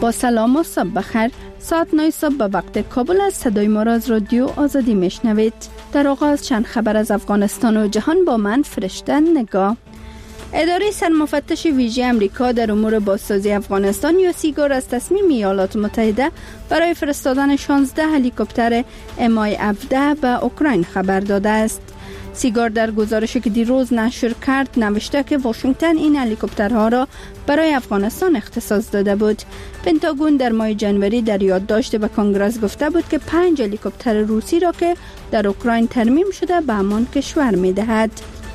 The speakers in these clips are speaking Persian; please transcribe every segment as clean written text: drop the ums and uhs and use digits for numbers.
با سلام و صبح بخیر. ساعت 9 صبح به وقت کابل از صدای ما را از رادیو آزادی میشنوید. در آغاز چند خبر از افغانستان و جهان با من فرشته نگاه. اداره سرمفتش ویژه امریکا در امور بازسازی افغانستان یا سیگار از تصمیم ایالات متحده برای فرستادن 16 هلیکوپتر MI-17 به اوکراین خبر داده است. سیگار در گزارشی که دیروز نشر کرد نوشته که واشنگتن این هلیکوپترها را برای افغانستان اختصاص داده بود. پنتاگون در ماه جنوری در یادداشت به کنگره گفته بود که 5 هلیکوپتر روسی را که در اوکراین ترمیم شده به همان کشور می‌دهد.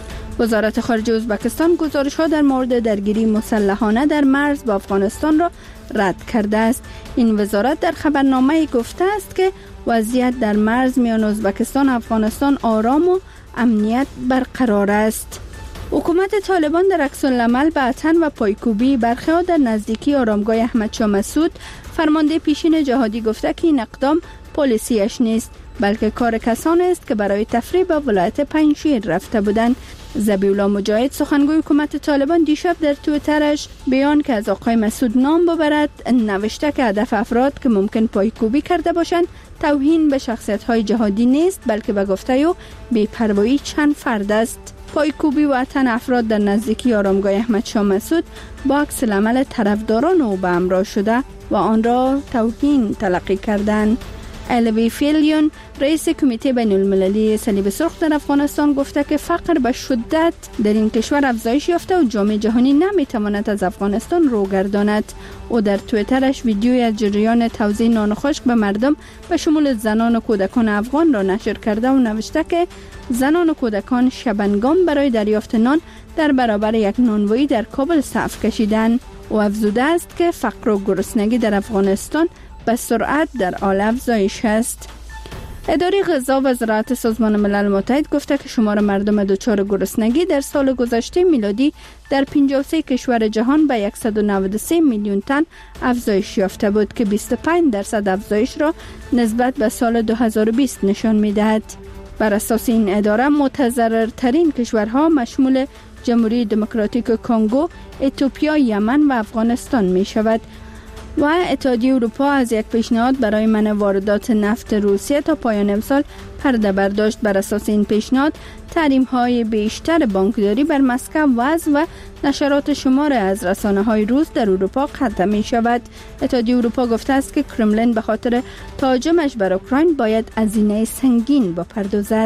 وزارت خارجه ازبکستان گزارش‌ها در مورد درگیری مسلحانه در مرز با افغانستان را رد کرده است. این وزارت در خبرنامه گفته است که وضعیت در مرز میان ازبکستان و افغانستان آرام و امنیت برقرار است. حکومت طالبان در عکس‌العمل به اتن و پایکوبی برخی‌ها در نزدیکی آرامگاه احمدشاه مسعود، فرمانده پیشین جهادی گفته که این اقدام پالیسیش نیست بلکه کار کسانی است که برای تفریح به ولایت پنجشیر رفته بودند. ذبیح‌الله مجاهد سخنگوی حکومت طالبان دیشب در توییترش بیان که از آقای مسعود نام ببرد نوشته که هدف افراد که ممکن پایکوبی کرده باشند توهین به شخصیت‌های جهادی نیست بلکه به گفته او بی‌پروایی چند فرد است. پایکوبی و اتن افراد در نزدیکی آرامگاه احمدشاه مسعود با عکس‌العمل طرفداران او به همراه شده و آن را توهین تلقی کردند. الوی فیلیون رئیس کمیته بین المللی صلیب سرخ در افغانستان گفته که فقر به شدت در این کشور افزایش یافته و جامعه جهانی نمیتواند از افغانستان رو گرداند. او در توییترش ویدیوی از جریان توزیع نان خشک به مردم به شمول زنان و کودکان افغان را نشر کرده و نوشته که زنان و کودکان شبنگام برای دریافت نان در برابر یک نانوایی در کابل صف کشیدند. او افزوده است که فقر و گرسنگی در افغانستان به سرعت در حال افزایش است. اداره غذا و زراعت سازمان ملل متحد گفته که شمار مردم دچار گرسنگی در سال گذشته میلادی در 53 کشور جهان به 193 میلیون تن افزایش یافته بود که 25% افزایش را نسبت به سال 2020 نشان می‌دهد. بر اساس این اداره متضررترین کشورها مشمول جمهوری دموکراتیک کنگو، اتیوپیا، یمن و افغانستان می‌شود. و اتحادیه اروپا از یک پیشنهاد برای منع واردات نفت روسیه تا پایان امسال پرده برداشت. بر اساس این پیشنهاد تحریم‌های بیشتر بانکداری بر مسکو وضع و نشرات شمار از رسانه‌های روس در اروپا قطع می‌شود. اتحادیه اروپا گفته است که کرملین به خاطر تهاجمش بر اوکراین باید هزینه سنگین بپردازد.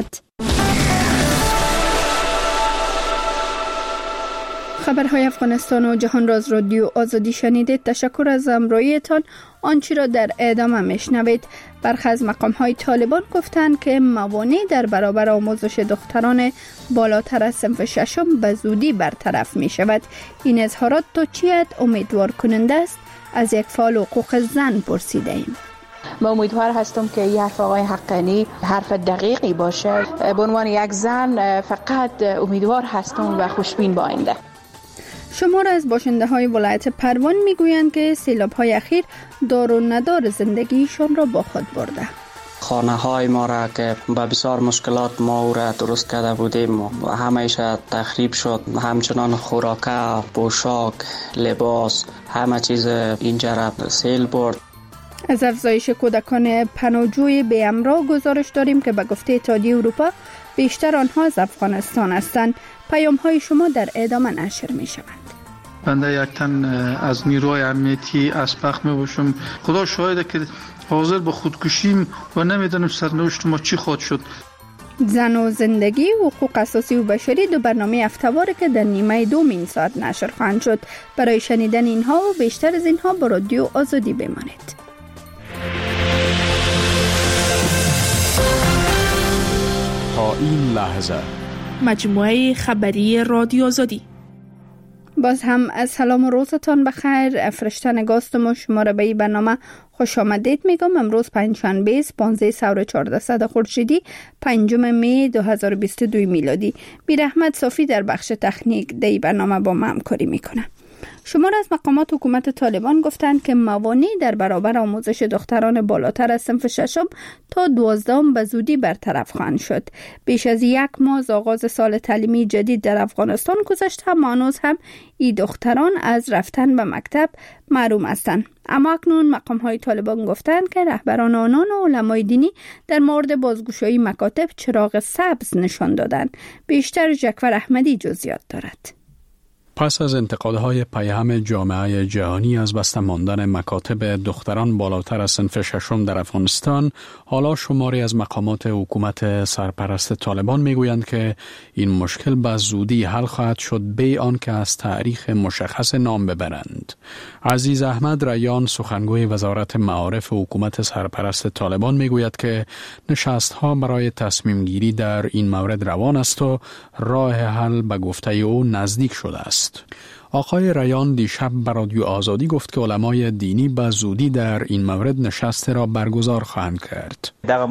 خبرهای افغانستان و جهان را از رادیو آزادی شنیدید. تشکر از همراهیتان. آنچه را در ادامه میشنوید. برخی از مقام‌های طالبان گفتند که موانع در برابر آموزش دختران بالاتر از صنف ششم به زودی برطرف می شود. این اظهارات تا چه حد امیدوار کننده است؟ از یک فعال حقوق زن پرسیده ایم. ما امیدوار هستم که این حرف آقای حقانی حرف دقیقی باشه. به عنوان یک زن فقط امیدوار هستم و خوشبین با آینده. شمار از باشنده های ولایت پروان می گویند که سیلاب های اخیر دار و ندار زندگیشان را با خود برده. خانه های ما را که با بسیار مشکلات ما او را درست کرده بودیم و همیشه تخریب شد. همچنان خوراک، پوشاک، لباس، همه چیز اینجا را سیل برد. از افزایش کودکان پناهجوی بی همراه گزارش داریم که به گفته اتحادیه اروپا بیشتر آنها از افغانستان هستند. پیام های شما در ادامه نشر می شوند. بنده یک تن از نیروهای امنیتی اسبق می باشم. خدا شاهده که حاضر به خودکشیم و نمیدانم سرنوشت ما چی خواهد شد. زن و زندگی و حقوق اساسی و بشری دو برنامه هفته‌واره که در نیمه دوم این ساعت نشر خواهند شد. برای شنیدن اینها و بیشتر از اینها با رادیو آزادی بمانید. تا این لحظه مجموعه خبری رادیو آزادی. باز هم از سلام و روزتان بخیر. فرشته نگاستم و شما را به این برنامه خوش آمدید میگم. امروز پنجشنبه 15 سور 1400 خورشیدی 5 می 2022 میلادی. بیر احمد صافی در بخش تکنیک در این برنامه با ما همکاری میکنه. شمار از مقامات حکومت طالبان گفتند که موانع در برابر آموزش دختران بالاتر از صنف ششم تا 12 به زودی برطرف خواهند شد. بیش از 1 ماه از آغاز سال تعلیمی جدید در افغانستان گذشته، اما هنوز هم این دختران از رفتن به مکتب محروم هستند. اما اکنون مقام‌های طالبان گفتند که رهبران آنان و علمای دینی در مورد بازگشایی مکاتب چراغ سبز نشان دادند. بیشتر جعفر احمدی جزئیات دارد. پس از انتقادهای پیهم جامعه جهانی از بسته ماندن مکاتب دختران بالاتر از صنف ششم در افغانستان، حالا شماری از مقامات حکومت سرپرست طالبان میگویند که این مشکل به زودی حل خواهد شد بی آنکه از تاریخ مشخص نام ببرند. عزیز احمد ریان، سخنگوی وزارت معارف حکومت سرپرست طالبان، میگوید که نشست‌ها برای تصمیم گیری در این مورد روان است و راه حل به گفته او نزدیک شده است. آقای ریان دیشب به رادیو آزادی گفت که علمای دینی به زودی در این مورد نشست را برگزار خواهند کرد.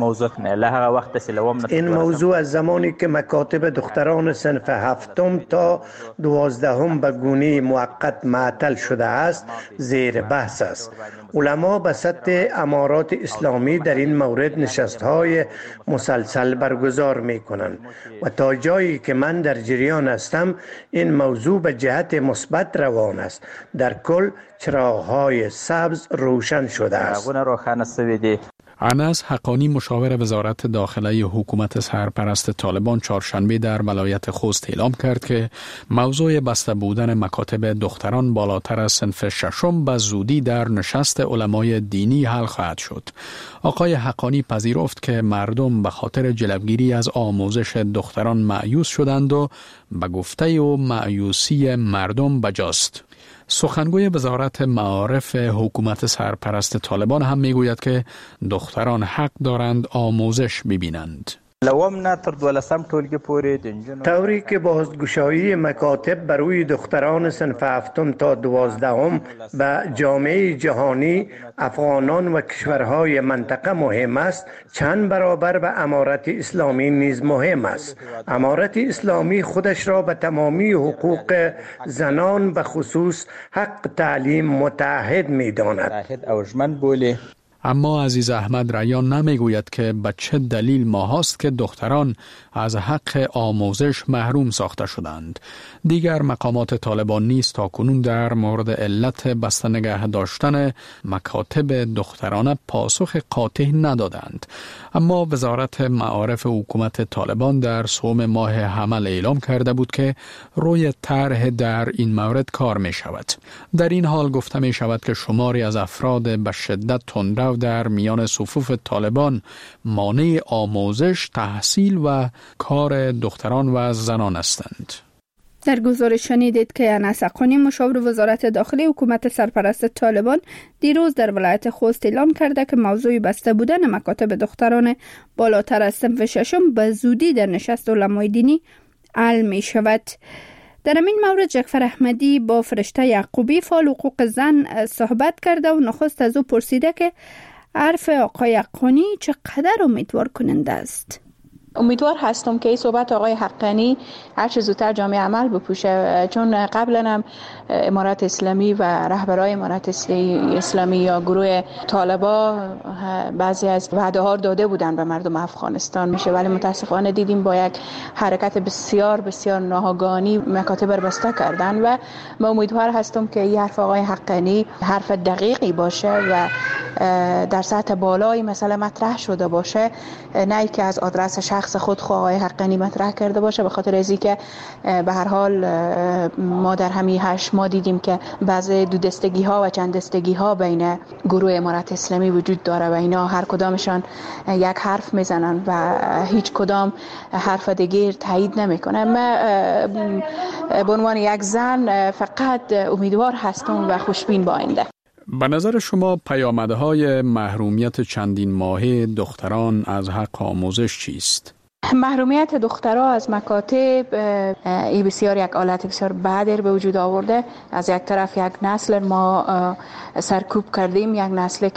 این موضوع از زمانی که مکاتب دختران صنف 7 تا 12 به گونه موقت معطل شده است زیر بحث است. علما به سطح امارات اسلامی در این مورد نشست‌های مسلسل برگزار می‌کنند و تا جایی که من در جریان هستم این موضوع به جهت مثبت روان است. در کل چراغ‌های سبز روشن شده است. انس حقانی، مشاور وزارت داخلی حکومت سرپرست طالبان، چهارشنبه در ولایت خوست اعلام کرد که موضوع بسته بودن مکاتب دختران بالاتر از صنف ششم به زودی در نشست علمای دینی حل خواهد شد. آقای حقانی پذیرفت که مردم به خاطر جلوگیری از آموزش دختران مایوس شدند و به گفته او مایوسی مردم بجاست. سخنگوی وزارت معارف حکومت سرپرست طالبان هم میگوید که دختران حق دارند آموزش ببینند. طوری که بازگشایی مکاتب برای دختران صنف 7 تا 12 به جامعه جهانی، افغانان و کشورهای منطقه مهم است، چند برابر به امارت اسلامی نیز مهم است. امارت اسلامی خودش را به تمامی حقوق زنان به خصوص حق تعلیم متعهد می داند. اما عزیز احمد ریان نمیگوید که به چه دلیل ماهاست که دختران از حق آموزش محروم ساخته شدند. دیگر مقامات طالبان نیز تاکنون در مورد علت بسته نگه داشتن مکاتب دخترانه پاسخ قاطع ندادند. اما وزارت معارف حکومت طالبان در سوم ماه حمل اعلام کرده بود که روی طرح در این مورد کار می شود. در این حال گفته می شود که شماری از افراد به شدت تندرو در میان صفوف طالبان مانع آموزش، تحصیل و کار دختران و زنان هستند. در گزارش شنیدید که انس حقانی، مشاور وزارت داخلی حکومت سرپرست طالبان، دیروز در ولایت خوست اعلام کرده که موضوع بسته بودن مکاتب دختران بالاتر از صنف ششم به زودی در نشست علمای دینی حل می شود. در این مورد جعفر احمدی با فرشته یعقوبی، فعال حقوق زن، صحبت کرده و نخست از او پرسیده که حرف آقای حقانی چقدر امیدوار کننده است. امیدوار هستم که این صحبت آقای حقانی هر چه زودتر جامعه عمل بپوشه، چون قبلا هم امارت اسلامی و رهبرای امارت اسلامی یا گروه طالبا بعضی از وعده ها داده بودن به مردم افغانستان میشه، ولی متاسفانه دیدیم با یک حرکت بسیار بسیار ناگهانی مکاتب را بسته کردن و من امیدوار هستم که این حرف آقای حقانی حرف دقیقی باشه و در سطح بالای مسئله مطرح شده باشه، نه که از آدرس شخص خود آقای حقانی مطرح کرده باشه، به خاطر از اینکه به هر حال ما در همین 8 ماه دیدیم که بعضی دو دستگی ها و چند دستگی ها بین گروه امارت اسلامی وجود داره و اینا هر کدامشان یک حرف میزنن و هیچ کدام حرف دیگه تایید نمیکنه. من به عنوان یک زن فقط امیدوار هستم و خوشبین با آینده. به نظر شما پیامدهای محرومیت چندین ماهه دختران از حق آموزش چیست؟ محرومیت دخترها از مکاتب ای بسیار یک حالت بسیار بد به وجود آورده. از یک طرف یک نسل ما سرکوب کردیم، یک نسل که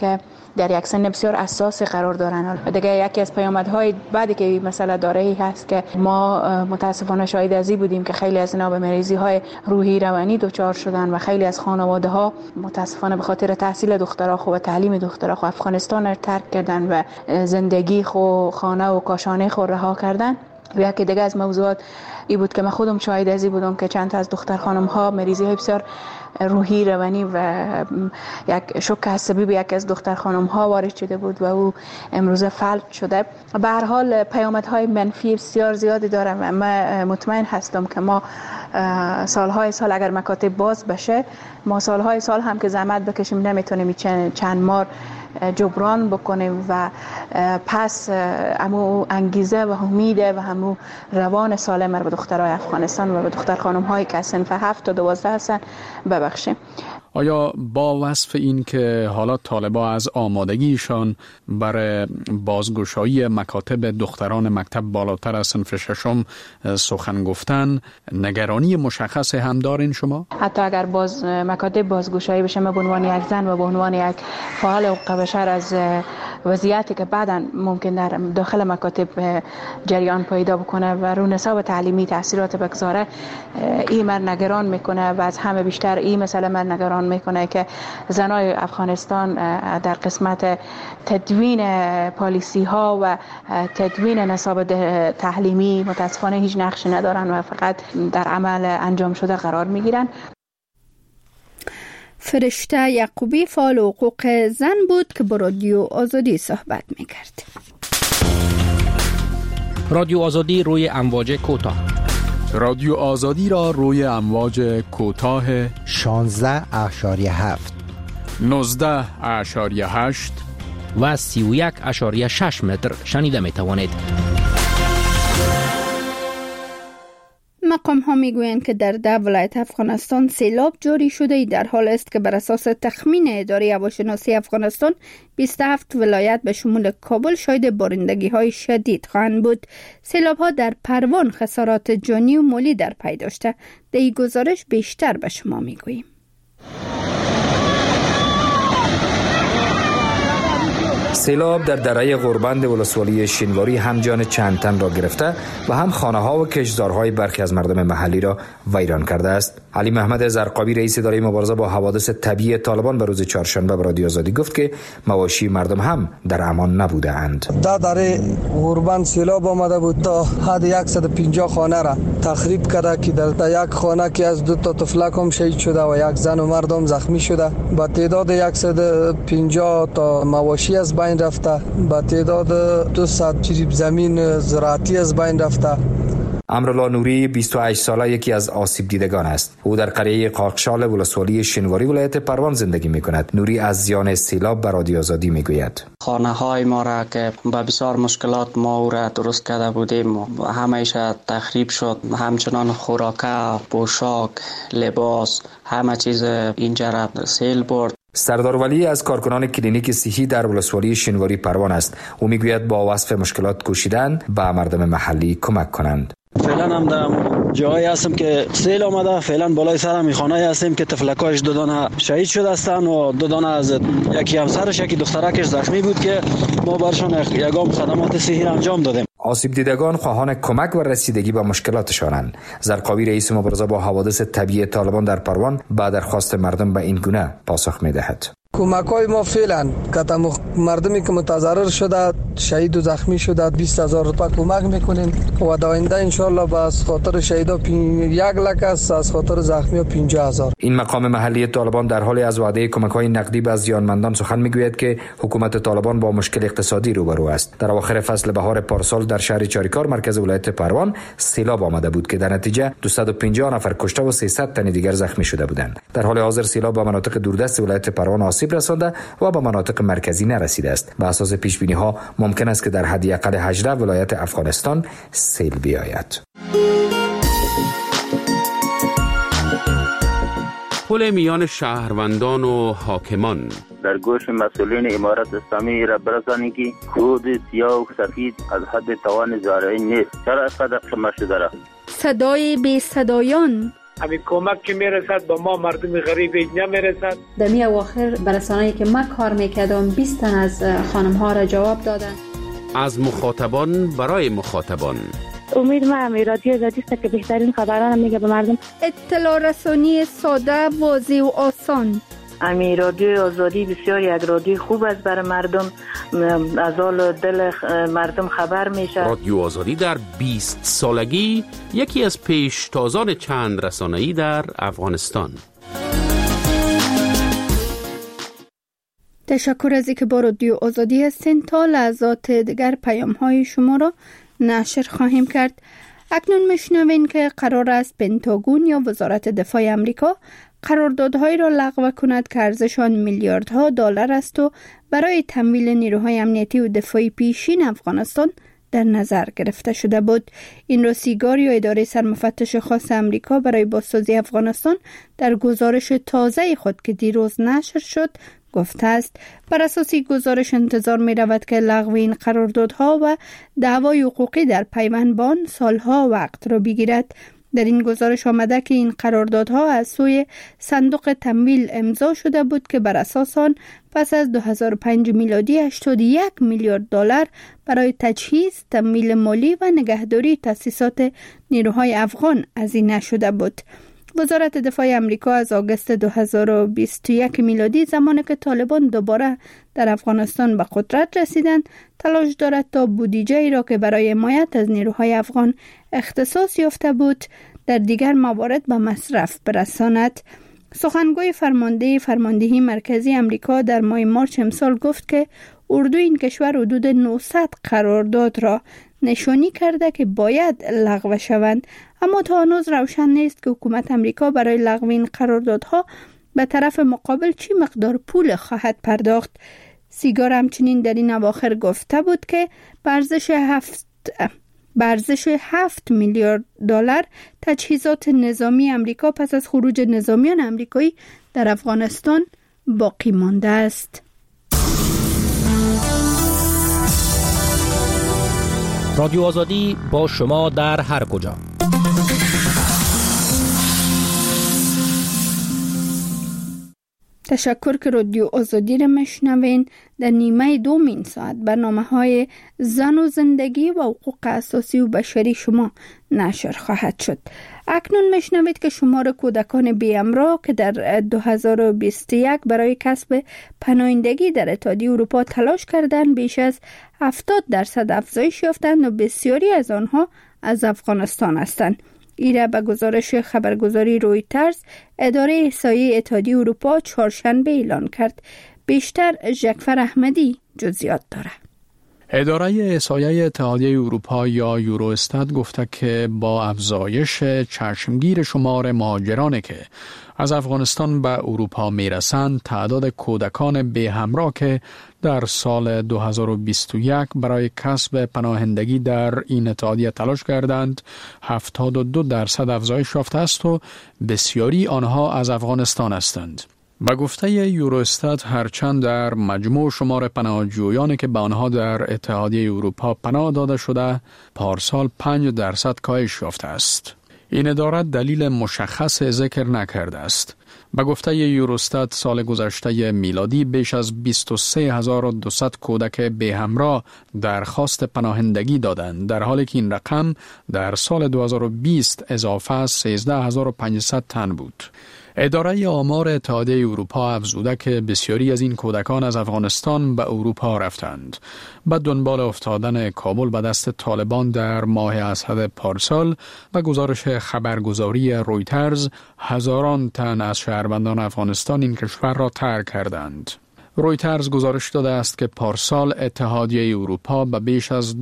در یک سن بسیار حساس قرار دارن. دیگه یکی از پیامدهای بعدی که مسئله داره ای هست که ما متاسفانه شاهد ازی بودیم که خیلی از اینا به مریضی‌های روحی روانی دچار شدن و خیلی از خانواده‌ها متاسفانه به خاطر تحصیل دخترها خو و تعلیم دخترها خو افغانستان را ترک کردن و زندگی خو خانه و کاشانه خو رها کردن. و یکی دیگه از موضوعات این بود که من خودم شاهد ازی بودم که چند تا از دختر خانم ها مریضی های بسیار روحی روانی و یک شوک عصبی به یک از دختر خانم ها وارد شده بود و او امروزه فلج شده. به هر حال پیامدهای منفی بسیار زیادی داره و من مطمئن هستم که ما سالهای سال اگر مکاتب باز بشه ما سالهای سال هم که زحمت بکشیم نمیتونیم چند مار جبران بکنیم و پس همو انگیزه و امید و همو روان سالم رو به دخترای افغانستان و به دختر خانم هایی که از صنف 7 تا 12 هستن ببخشیم. آیا با وصف این که حالا طالبا از آمادگیشان برای بازگشایی مکاتب دختران مکتب بالاتر از صنف 6 سخن گفتن نگرانی مشخص هم دارین شما؟ حتی اگر مکاتب بازگشایی بشه ما به عنوان یک زن و به عنوان یک فعال حقوق بشر از وضعیتی که بعداً ممکن در داخل مکاتب جریان پیدا بکنه و رو نصاب تعلیمی تاثیرات بگذاره این من نگران میکنه و از همه بیشتر این مسئله من نگران میکنه که زنای افغانستان در قسمت تدوین پالیسی ها و تدوین نصاب تعلیمی متاسفانه هیچ نقشی ندارن و فقط در عمل انجام شده قرار میگیرن. فرشته یعقوبی فعال حقوق زن بود که با رادیو آزادی صحبت میکرد. رادیو آزادی روی امواج کوتاه. رادیو آزادی را روی امواج کوتاه 16.7 19.8 و 31.6 متر شنیده می توانید. مقام ها می گویند که در 10 ولایت افغانستان سیلاب جاری شده در حال است که بر اساس تخمین اداره هواشناسی افغانستان 27 ولایت به شمول کابل شاهد بارندگی های شدید خواهند بود. سیلاب ها در پروان خسارات جانی و مالی در پی داشته. در این گزارش بیشتر به شما می گوییم. سیلاب در دره غربند ولسوالی شینواری هم جان چند تن را گرفته و هم خانه ها و کشتزارهای برخی از مردم محلی را ویران کرده است. علی محمد زرقاوی رئیس اداره مبارزه با حوادث طبیعی طالبان به روز چهارشنبه به رادیو آزادی گفت که مواشی مردم هم در امان نبوده اند. در دره غربند سیلاب آمده بود تا حد 150 خانه را تخریب کرده که در یک خانه که از 2 تا طفلک هم شهید شده و یک زن و مردم زخمی شده. با تعداد 150 تا مواشی از بین رفته، با تعداد 200 جریب زمین زراعتی از بین رفته. امرالله نوری 28 ساله یکی از آسیب دیدگان است. او در قریه قاقشال ولسوالی شینواری ولایت پروان زندگی می‌کند. نوری از زیان سیلاب به رادیو آزادی میگوید: خانه های ما را که با بسیار مشکلات ما او را درست کرده بودیم همیشه تخریب شد. همچنان خوراک، پوشاک، لباس، همه چیز اینجا را سیل برد. سردار ولی از کارکنان کلینیک صحی در ولسوالی شینواری پروان است. او میگوید با وصف مشکلات کوشیدن به مردم محلی کمک کنند. فعلا هم در جایی هستم که سیل آمده. فعلا بالای سر هم خانه هستیم که طفلکاش 2 دانه شهید شده هستن و 2 دانه از یکی همسرش یکی دخترکش زخمی بود که ما برشان یگام خدمات صحی انجام دادیم. آسیب دیدگان خواهان کمک و رسیدگی به مشکلاتشانند. زرقاوی رئیس مبارزه با حوادث طبیعی طالبان در پروان با درخواست مردم به این گونه پاسخ می‌دهد. کمک‌های ما فعلا که مردمی که متضرر شده شهید و زخمی شده 20,000 روپیه کمک میکنیم و در آینده انشالله با از خاطر شهیدا 1 لک است، از خاطر زخمی 50,000. این مقام محلی طالبان در حال از وعده کمک‌های نقدی به زیانمندان سخن میگوید که حکومت طالبان با مشکل اقتصادی روبرو است. در اواخر فصل بهار پارسال در شهر چاریکار مرکز ولایت پروان سیلاب آمده بود که در نتیجه 250 نفر کشته و 300 تن دیگر زخمی شده بودند. در حال حاضر سیلاب به مناطق دوردست ولایت پروان آسیب رسانده و به مناطق مرکزی نرسیده است. به اساس پیش بینی ها ممکن است که در حداقل 18 ولایت افغانستان سیل بیاید. پل میان شهروندان و حاکمان در گوش مسئولین امارت اسلامی را برسانید که کود سیاه و سفید از حد توان زارعین نیست. چرا اینقدر شما شده را؟ صدای بی صدایان همین کمک که میرسد به ما مردم غریب نمیرسد. در می اواخر برسانه‌ای که ما کار میکردم 20 تن از خانم ها را جواب دادن. از مخاطبان برای مخاطبان. امید ما همی رادیو آزادی است که بهترین خبران میگه به مردم. اطلاع رسانی ساده، واضح و آسان. امی رادیو آزادی بسیار یک رادیو خوب است برای مردم، از حال دل مردم خبر میشه. رادیو آزادی در 20 سالگی یکی از پیشتازان چند رسانه‌ای در افغانستان. تشکر از اینکه با رادیو آزادی هستین. تا لحظات دیگر پیام های شما را نشر خواهیم کرد. اکنون میشنوین که قرار است پنتاگون یا وزارت دفاع امریکا قراردادهایی را لغو کند که ارزش آن میلیاردها دلار است و برای تمویل نیروهای امنیتی و دفاعی پیشین افغانستان در نظر گرفته شده بود. این را سیگار یا اداره سرمفتش خاص امریکا برای بازسازی افغانستان در گزارش تازه خود که دیروز نشر شد گفته است. بر اساس گزارش انتظار می رود که لغو این قراردادها و دعوای حقوقی در پیوند با آن سالها وقت را بگیرد. در این گزارش آمده که این قراردادها از سوی صندوق تمویل امضا شده بود که بر اساس آن پس از 2005 میلادی 81 میلیارد دلار برای تجهیز، تمویل مالی و نگهداری تأسیسات نیروهای افغان هزینه شده بود. وزارت دفاع امریکا از آگوست 2021 میلادی زمانی که طالبان دوباره در افغانستان به قدرت رسیدند تلاش دارد تا بودجه ای را که برای حمایت از نیروهای افغان اختصاص یافته بود در دیگر موارد به مصرف برساند. سخنگوی فرماندهی مرکزی امریکا در ماه مارچ امسال گفت که اردوی این کشور حدود 900 قرارداد را نشانی کرده که باید لغو شوند، اما تا هنوز روشن نیست که حکومت امریکا برای لغو این قراردادها به طرف مقابل چی مقدار پول خواهد پرداخت. سیگار همچنین در این اواخر گفته بود که به ارزش 7 میلیارد دلار تجهیزات نظامی امریکا پس از خروج نظامیان امریکایی در افغانستان باقی مانده است. رادیو آزادی با شما در هر کجا. تشکر که رادیو آزادی را میشنوین. در نیمه دومین ساعت برنامه‌های زن و زندگی و حقوق اساسی و بشری شما نشر خواهد شد. اکنون میشنوید که شمار کودکان بی‌همراه که در 2021 برای کسب پناهندگی در اتحادیه اروپا تلاش کردند بیش از 70% افزایش یافتند و بسیاری از آنها از افغانستان هستند. ایره به گزارش خبرگزاری رویترز اداره احصایی اتحادیه اروپا چهارشنبه اعلان کرد. بیشتر جعفر احمدی جزئیات داره. اداره احصایی اتحادیه اروپا یا یوروستات گفته که با افزایش چشمگیر شمار مهاجرانی که از افغانستان به اروپا میرسند، تعداد کودکان بی همراه که در سال 2021 برای کسب پناهندگی در این اتحادیه تلاش کردند 72% افزایش یافته است و بسیاری آنها از افغانستان هستند. به گفته یوروستات هرچند در مجموع شمار پناهجویانی که به آنها در اتحادیه اروپا پناه داده شده پارسال 5% کاهش یافته است. این اداره دلیل مشخص ذکر نکرده است. به گفته یوروستات سال گذشته میلادی بیش از 23200 کودک بی همراه درخواست پناهندگی دادند، در حالی که این رقم در سال 2020 اضافه از 13500 تن بود. اداره آمار اتحادیه اروپا افزوده که بسیاری از این کودکان از افغانستان به اروپا رفتند. به دنبال افتادن کابل به دست طالبان در ماه اسد پارسال، به گزارش خبرگزاری رویترز هزاران تن از شهروندان افغانستان این کشور را ترک کردند. رویترز گزارش داده است که پارسال اتحادیه اروپا به بیش از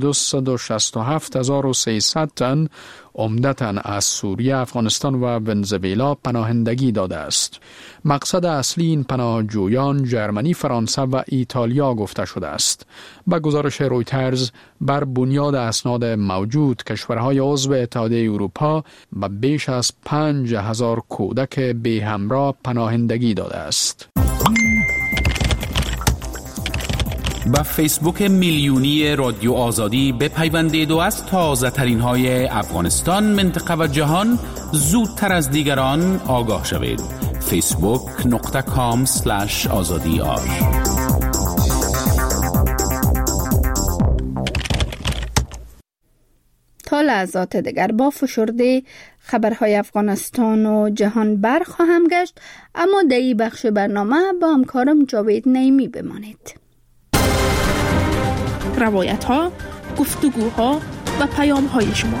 267300 تن عمدتاً از سوریه، افغانستان و ونزوئلا پناهندگی داده است. مقصد اصلی این پناهجویان ژرمنی، فرانسه و ایتالیا گفته شده است. به گزارش رویترز بر بنیاد اسناد موجود کشورهای عضو اتحادیه اروپا به بیش از 5000 کودک بی همراه پناهندگی داده است. به فیسبوک میلیونی رادیو آزادی بپیوندید و از تازه ترین های افغانستان، منطقه و جهان زودتر از دیگران آگاه شوید. facebook.com/azadi. تا لحظات دیگر با فشرده خبرهای افغانستان و جهان برخواهم گشت، اما در این بخش برنامه با همکارم جاوید نعیمی بمانید. روایت ها، گفتگوها و پیام های شما.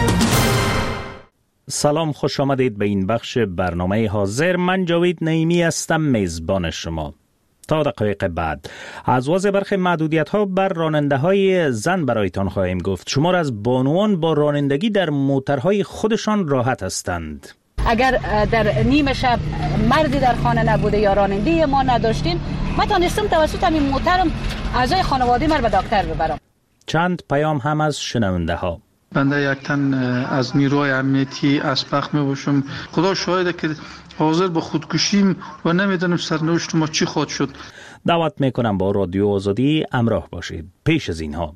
سلام، خوش آمدید به این بخش برنامه حاضر. من جاوید نعیمی هستم، میزبان شما. تا دقایق بعد از وضع برخی محدودیت ها بر راننده های زن برایتان خواهیم گفت. شمار از بانوان با رانندگی در موترهای خودشان راحت هستند. اگر در نیمه شب مردی در خانه نبوده یا راننده ما نداشتیم، ما تانستم توسط همین موترم اعضای خانواده من به دکتر ببرم. چند پیام هم از شنونده ها. بنده یک تن از نیروهای امنیتی اسبق می باشم. خدا شاهده که حاضر به خودکشیم و نمیدونم سرنوشت ما چی خواهد شد. دعوت میکنم با رادیو آزادی همراه باشید. پیش از اینها،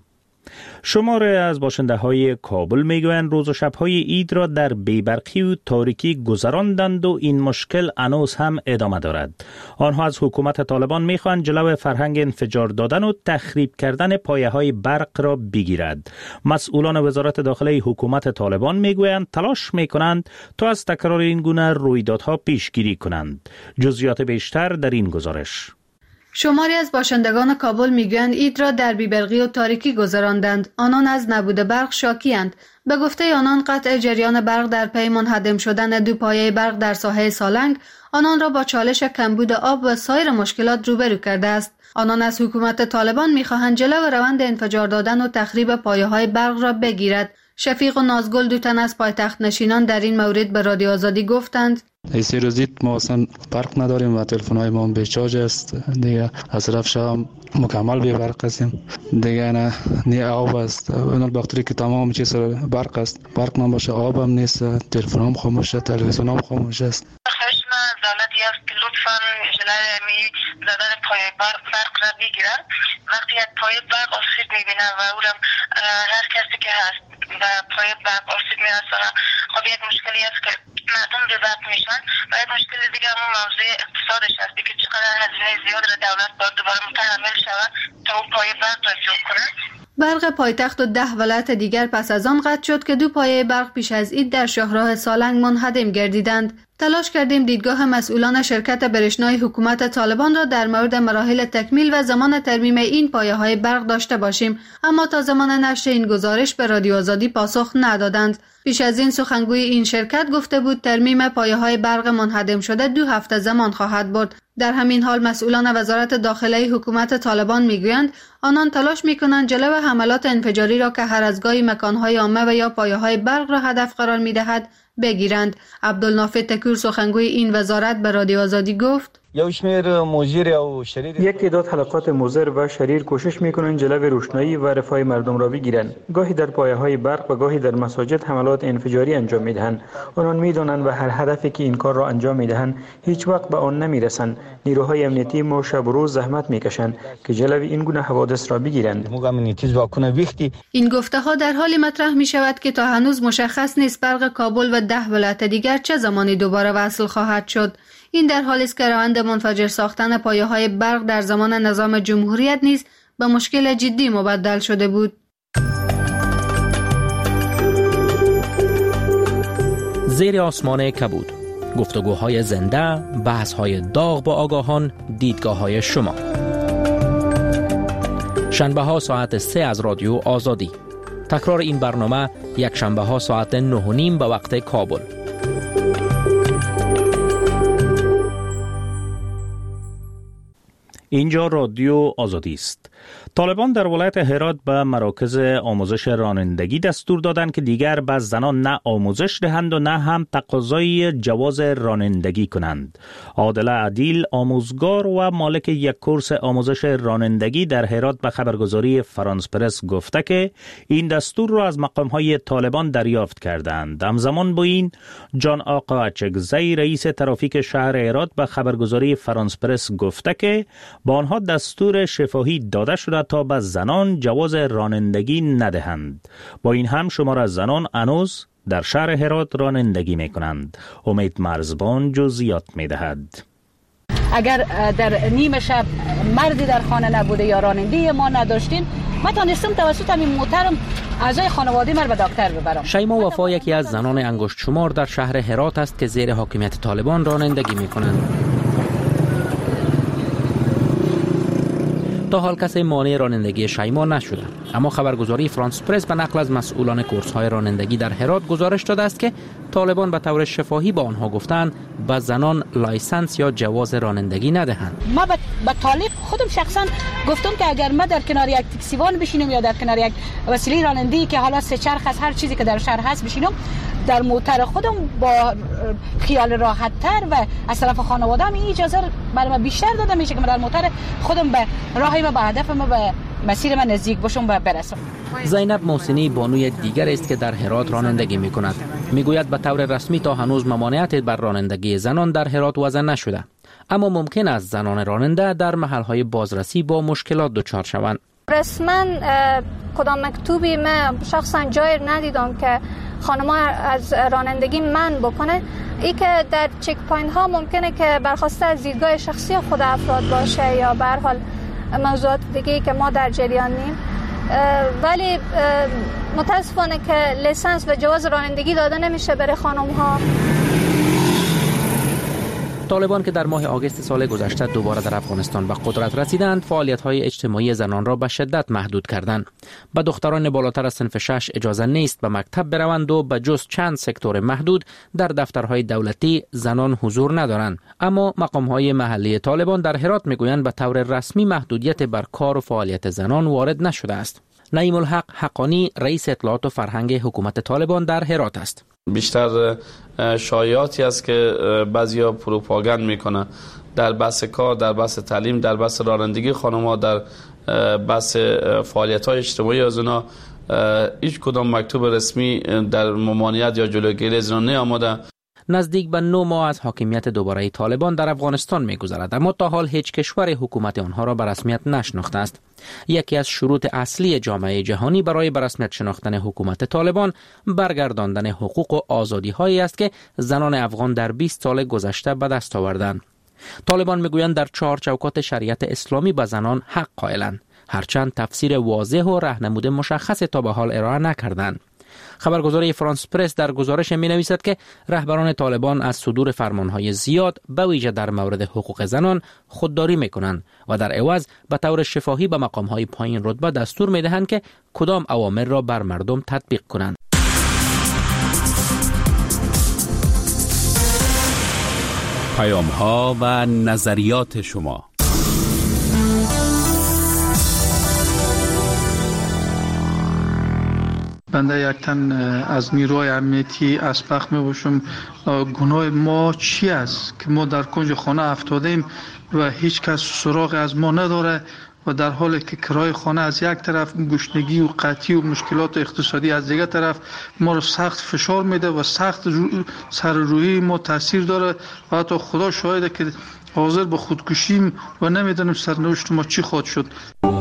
شماره از باشنده های کابل میگویند روز و شبهای عید را در بیبرقی و تاریکی گذراندند و این مشکل هنوز هم ادامه دارد. آنها از حکومت طالبان میخواهند جلو فرهنگ انفجار دادن و تخریب کردن پایه های برق را بگیرد. مسئولان وزارت داخله حکومت طالبان میگویند تلاش میکنند تا از تکرار این گونه رویدادها پیشگیری کنند. جزئیات بیشتر در این گزارش. شماری از باشندگان کابل میگویند عید را در بیبرقی و تاریکی گذراندند. آنان از نبود برق شاکی‌اند. به گفته آنان قطع جریان برق در پی منهدم شدن دو پایه برق در ساحه سالنگ آنان را با چالش کمبود آب و سایر مشکلات روبرو کرده است. آنان از حکومت طالبان میخواهند جلو روند انفجار دادن و تخریب پایه‌های برق را بگیرد. شفیق و نازگل، دو تن از پایتخت نشینان، در این مورد به رادیو آزادی گفتند: ایسی روزید ما اصلا برق نداریم و تلفن های ما به چارج است. دیگه از طرف شام مکمل بی برق هستیم. دیگه نه آب است. اون البته که تمام چیز برق است. برق نباشه آب هم نیست، تلفن هم خاموشه، تلویزیون هم خاموش است. خشم دولتی است که لطفاً جلوی زدن پای برق را بگیرن. وقتی از پای برق آسیب میبینن و اونم هر کسی که هست و پای برق آسیب میرسونه، خب یک مشکلی است که مردم به برق میشن و یک مشکل دیگه همون موضوع اقتصادش هست که چقدر هزینه زیاد را دولت باید دوباره متحمل شود تا اون پای برق را جور کنه. برق پایتخت و 10 ولایت دیگر پس از آن قطع شد که دو پایه برق پیش از عید در شاهراه سالنگ منهدم گردیدند. تلاش کردیم دیدگاه مسئولان شرکت برشنای حکومت طالبان را در مورد مراحل تکمیل و زمان ترمیم این پایه‌های برق داشته باشیم، اما تا زمان نشر این گزارش به رادیو آزادی پاسخ ندادند. پیش از این سخنگوی این شرکت گفته بود ترمیم پایه‌های برق منهدم شده 2 هفته زمان خواهد برد. در همین حال مسئولان وزارت داخله حکومت طالبان میگویند آنان تلاش میکنند جلو حملات انفجاری را که هر از گاهی مکانهای عامه و یا پایه‌های برق را هدف قرار میدهد بگیرند. عبدالنافع تکور، سخنگوی این وزارت، به رادیو آزادی گفت: یک تعداد حلقات مضر و شریر کوشش میکنند جلوی روشنایی و رفاه مردم را بگیرند. گاهی در پایه‌های برق و گاهی در مساجد حملات انفجاری انجام میدهند. آنان میدانند و هر هدفی که این کار را انجام میدهند هیچ وقت به آن نمیرسند. نیروهای امنیتی ما شب و روز زحمت میکشند که جلوی این گونه حوادث را بگیرند. این گفته ها در حالی مطرح می شود که تا هنوز مشخص نیست برق کابل و 10 ولایت دیگر چه زمانی دوباره وصل خواهد شد. این در حالی است که روند منفجر ساختن پایه‌های برق در زمان نظام جمهوریت نیز به مشکل جدی مبدل شده بود. زیر آسمان کبود، گفتگوهای زنده، بحث‌های داغ با آگاهان، دیدگاه‌های شما. شنبه ها ساعت 3 از رادیو آزادی. تکرار این برنامه یک شنبه ها ساعت 9:30 به وقت کابل. اینجا رادیو آزادی است. طالبان در ولایت هرات به مراکز آموزش رانندگی دستور دادند که دیگر به زنان نه آموزش دهند و نه هم تقاضای جواز رانندگی کنند. عادله عدیل، آموزگار و مالک یک کورس آموزش رانندگی، در هرات به خبرگزاری فرانس پرس گفته که این دستور را از مقام‌های طالبان دریافت کردند. همزمان با این جان آقا اچکزی، رئیس ترافیک شهر هرات، به خبرگزاری فرانس پرس گفته که با آنها دستور شفاهی داده داده شده تا به زنان جواز رانندگی ندهند. با این هم شمار از زنان هنوز در شهر هرات رانندگی می کنند. امید مرزبان جزئیات می دهد. اگر در نیمه شب مردی در خانه نبوده یا راننده ما نداشتیم، من تانستم توسط همین موترم اعضای خانواده من به دکتر ببرم. شیما وفا یکی از زنان انگشت شمار در شهر هرات است که زیر حاکمیت طالبان رانندگی می کنند. تا حال کسی مانع رانندگی شیما نشده، اما خبرگزاری فرانس پرس به نقل از مسئولان کورس‌های رانندگی در هرات گزارش داده است که طالبان به طور شفاهی با آنها گفتند به زنان لایسنس یا جواز رانندگی ندهند. ما به طالب خودم شخصا گفتم که اگر ما در کنار یک تاکسیوان بشینم یا در کنار یک وسیله رانندگی که حالا سه چرخ است، هر چیزی که در شهر هست بشینم، در موتر خودم با خیال راحت تر و از طرف خانواده هم این اجازه برای من بیشتر داده میشه که من در موتر خودم به راهی و به هدف ما به مسیر من نزدیک باشم و برسم. زینب محسنی بانوی دیگر است که در هرات رانندگی می کند. می گوید به طور رسمی تا هنوز ممانعت بر رانندگی زنان در هرات وضع نشده، اما ممکن است زنان راننده در محلهای بازرسی با مشکلات دچار شوند. رسما کدام مکتوبی من شخصا جای ندیدم که خانم‌ها از رانندگی من بکنه. ای که در چک پوینت ها ممکنه که برخواسته از دیدگاه شخصی خود افراد باشه یا به هر حال موضوعات دیگه که ما در جریان نیم، ولی متاسفانه که لیسانس و جواز رانندگی داده نمیشه برای خانم‌ها. طالبان که در ماه آگوست سال گذشته دوباره در افغانستان به قدرت رسیدند، فعالیت‌های اجتماعی زنان را به شدت محدود کردند. به دختران بالاتر از صنف 6 اجازه نیست به مکتب بروند و به جز چند سکتور محدود در دفترهای دولتی زنان حضور ندارند. اما مقام‌های محلی طالبان در هرات می‌گویند به طور رسمی محدودیت بر کار و فعالیت زنان وارد نشده است. نعیم الحق حقانی رئیس اطلاعات و فرهنگ حکومت طالبان در هرات است. بیشتر شایعاتی است که بعضیا پروپاگاند میکنه در بحث کار، در بحث تعلیم، در بحث رانندگی خانم‌ها، در بحث فعالیت‌های اجتماعی از اونا هیچ کدام مکتوب رسمی در ممانعت یا جلوگیری از اونا نیامده. نزدیک به 9 ماه از حاکمیت دوباره طالبان در افغانستان می‌گذرد، اما تا حال هیچ کشور حکومت آنها را به رسمیت نشناخته است. یکی از شروط اصلی جامعه جهانی برای به رسمیت شناختن حکومت طالبان برگرداندن حقوق و آزادی‌هایی است که زنان افغان در 20 سال گذشته به دست آوردند. طالبان می‌گویند در 4 چوکات شریعت اسلامی به زنان حق قائلند، هرچند تفسیر واضح و راهنمود مشخص تا به حال ارائه نکردند. خبرگزاری فرانس پرس در گزارش می نویسد که رهبران طالبان از صدور فرمانهای زیاد به ویژه در مورد حقوق زنان خودداری می کنند و در عوض به طور شفاهی به مقامهای پایین رتبه دستور می دهند که کدام اوامر را بر مردم تطبیق کنند. پیام‌ها و نظریات شما. بنده یک تن از نیروهای امنیتی اسبق می باشم. گناه ما چی است که ما در کنج خانه افتادیم و هیچ کس سراغ از ما نداره و در حالی که کرای خانه از یک طرف، گشنگی و قحطی و مشکلات اقتصادی از دیگر طرف ما رو سخت فشار میده و سخت سر روحی ما تاثیر داره و حتی خدا شاهده که حاضر به خودکشیم و نمیدونیم سرنوشت ما چی خواهد شد.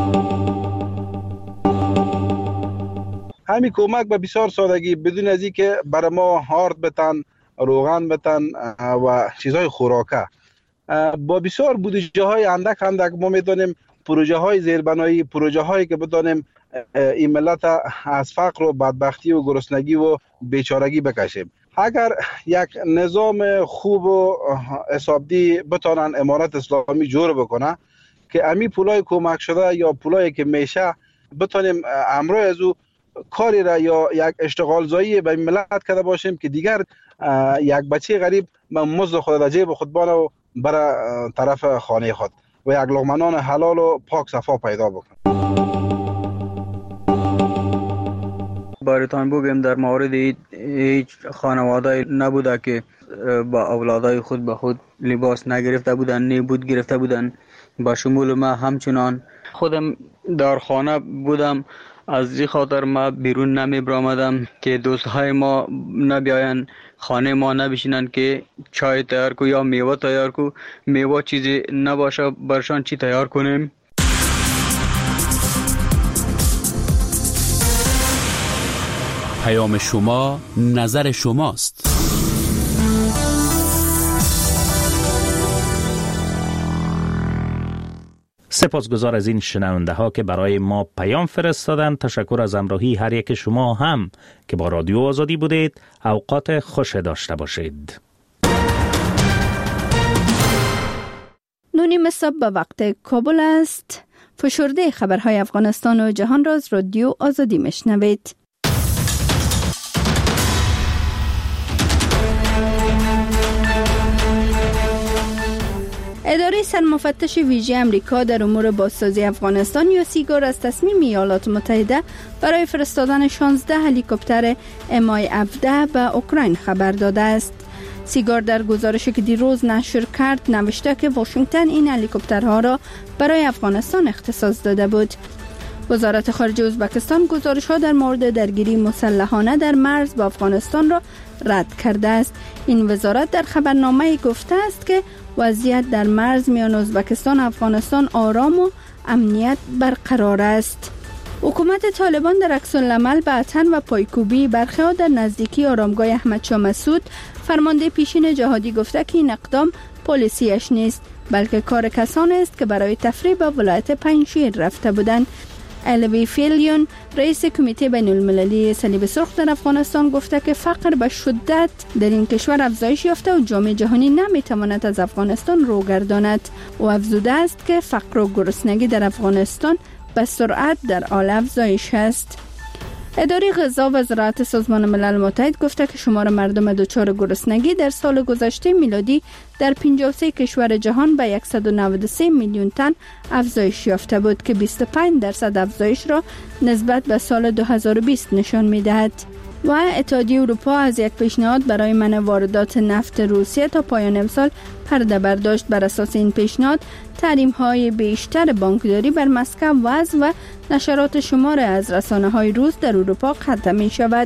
همین کمک به بسیار سادگی بدون از این که برای ما هارد بتن، روغن بتن و چیزهای خوراکه، با بسیار بودجه های اندک ما میدونیم پروژه های زیربنایی، پروژه هایی که بدانیم این ملت از فقر و بدبختی و گرسنگی و بیچارگی بکشیم. اگر یک نظام خوب و حسابدی بتانن امارت اسلامی جور بکنه که امی پولای کمک شده یا پولایی که میشه بتانیم امروز از او کاری را یا یک اشتغال زایی به ملت کرده باشیم که دیگر یک بچه غریب مزد خود در جیب خود بانه و برای طرف خانه خود و یک لقمه حلال و پاک صفا پیدا بکنه. بارتان بگم در مورد هیچ خانواده نبوده که با اولادای خود به خود لباس نگرفته بودن، نبود گرفته بودن. با شمول ما همچنان خودم در خانه بودم، از این خاطر ما بیرون نمی برآمدم که دوستهای ما نبیاین خانه ما نبشینن که چای تیار کو یا میوه تیار کو، میوه چیزی نباشه برشان چی تیار کنیم. پیام شما نظر شماست. سپاسگزار از این شنونده ها که برای ما پیام فرستادند. تشکر از همراهی هر یک شما هم که با رادیو آزادی بودید. اوقات خوش داشته باشید. 9 صبح به وقت کابل است. فشرده خبرهای افغانستان و جهان را از رادیو آزادی میشنوید. اداره سرمفتش ویژه امریکا در امور بازسازی افغانستان یا سیگار از تصمیم ایالات متحده برای فرستادن 16 هلیکوپتر MI-17 به اوکراین خبر داده است. سیگار در گزارشی که دیروز نشر کرد نوشته که واشنگتن این هلیکوپترها را برای افغانستان اختصاص داده بود. وزارت خارجه ازبکستان گزارش‌ها در مورد درگیری مسلحانه در مرز با افغانستان را رد کرده است. این وزارت در خبرنامه گفته است که وضعیت در مرز میان ازبکستان و افغانستان آرام و امنیت برقرار است. حکومت طالبان در عکس‌العمل به اتن و پایکوبی برخی‌ها در نزدیکی آرامگاه احمدشاه مسعود فرمانده پیشین جهادی گفته که این اقدام پالیسیش نیست بلکه کار کسانی است که برای تفریح به ولایت پنجشیر رفته بودند. الوی فیلیون رئیس کمیته بین المللی صلیب سرخ در افغانستان گفته که فقر به شدت در این کشور افزایش یافته و جامعه جهانی نمیتواند از افغانستان رو گرداند. او افزوده است که فقر و گرسنگی در افغانستان به سرعت در حال افزایش است. اداره غذا و زراعت سازمان ملل متحد گفته که شمار مردم دچار گرسنگی در سال گذشته میلادی در 53 کشور جهان به 193 میلیون تن افزایش یافته بود که 25% افزایش را نسبت به سال 2020 نشان می‌دهد. و اتحادیه اروپا از یک پیشنهاد برای منع واردات نفت روسیه تا پایان امسال پرده برداشت. بر اساس این پیشنهاد تحریم‌های بیشتر بانکداری بر مسکو وضع و نشرات شمار از رسانه‌های روس در اروپا قطع می‌شود.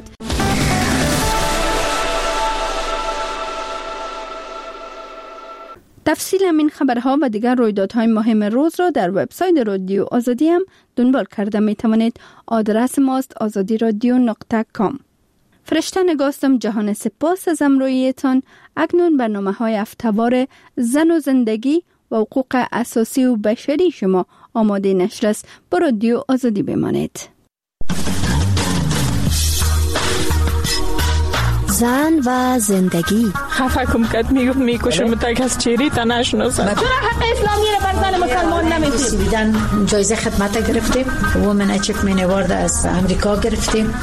تفصیل این خبرها و دیگر رویدادهای مهم روز را در وبسایت رادیو آزادی هم دنبال کرده می‌توانید. آدرس ماست azadiradio.com. فرشته نگاستم جهان سپاس از همراهیتان. اکنون برنامه‌های هفته‌وار زن و زندگی و حقوق اساسی و بشری شما آماده نشر است. با رادیو آزادی بمانید. زن و زندگی. خفه کم کد میکشم تا کس چیری تا نشناسم. چرا حق اسلامی را بر زن مسلمان نمیدید؟ دیدن جایزه خدمت گرفتیم. وومن اچیومنت اوارد از امریکا گرفتیم.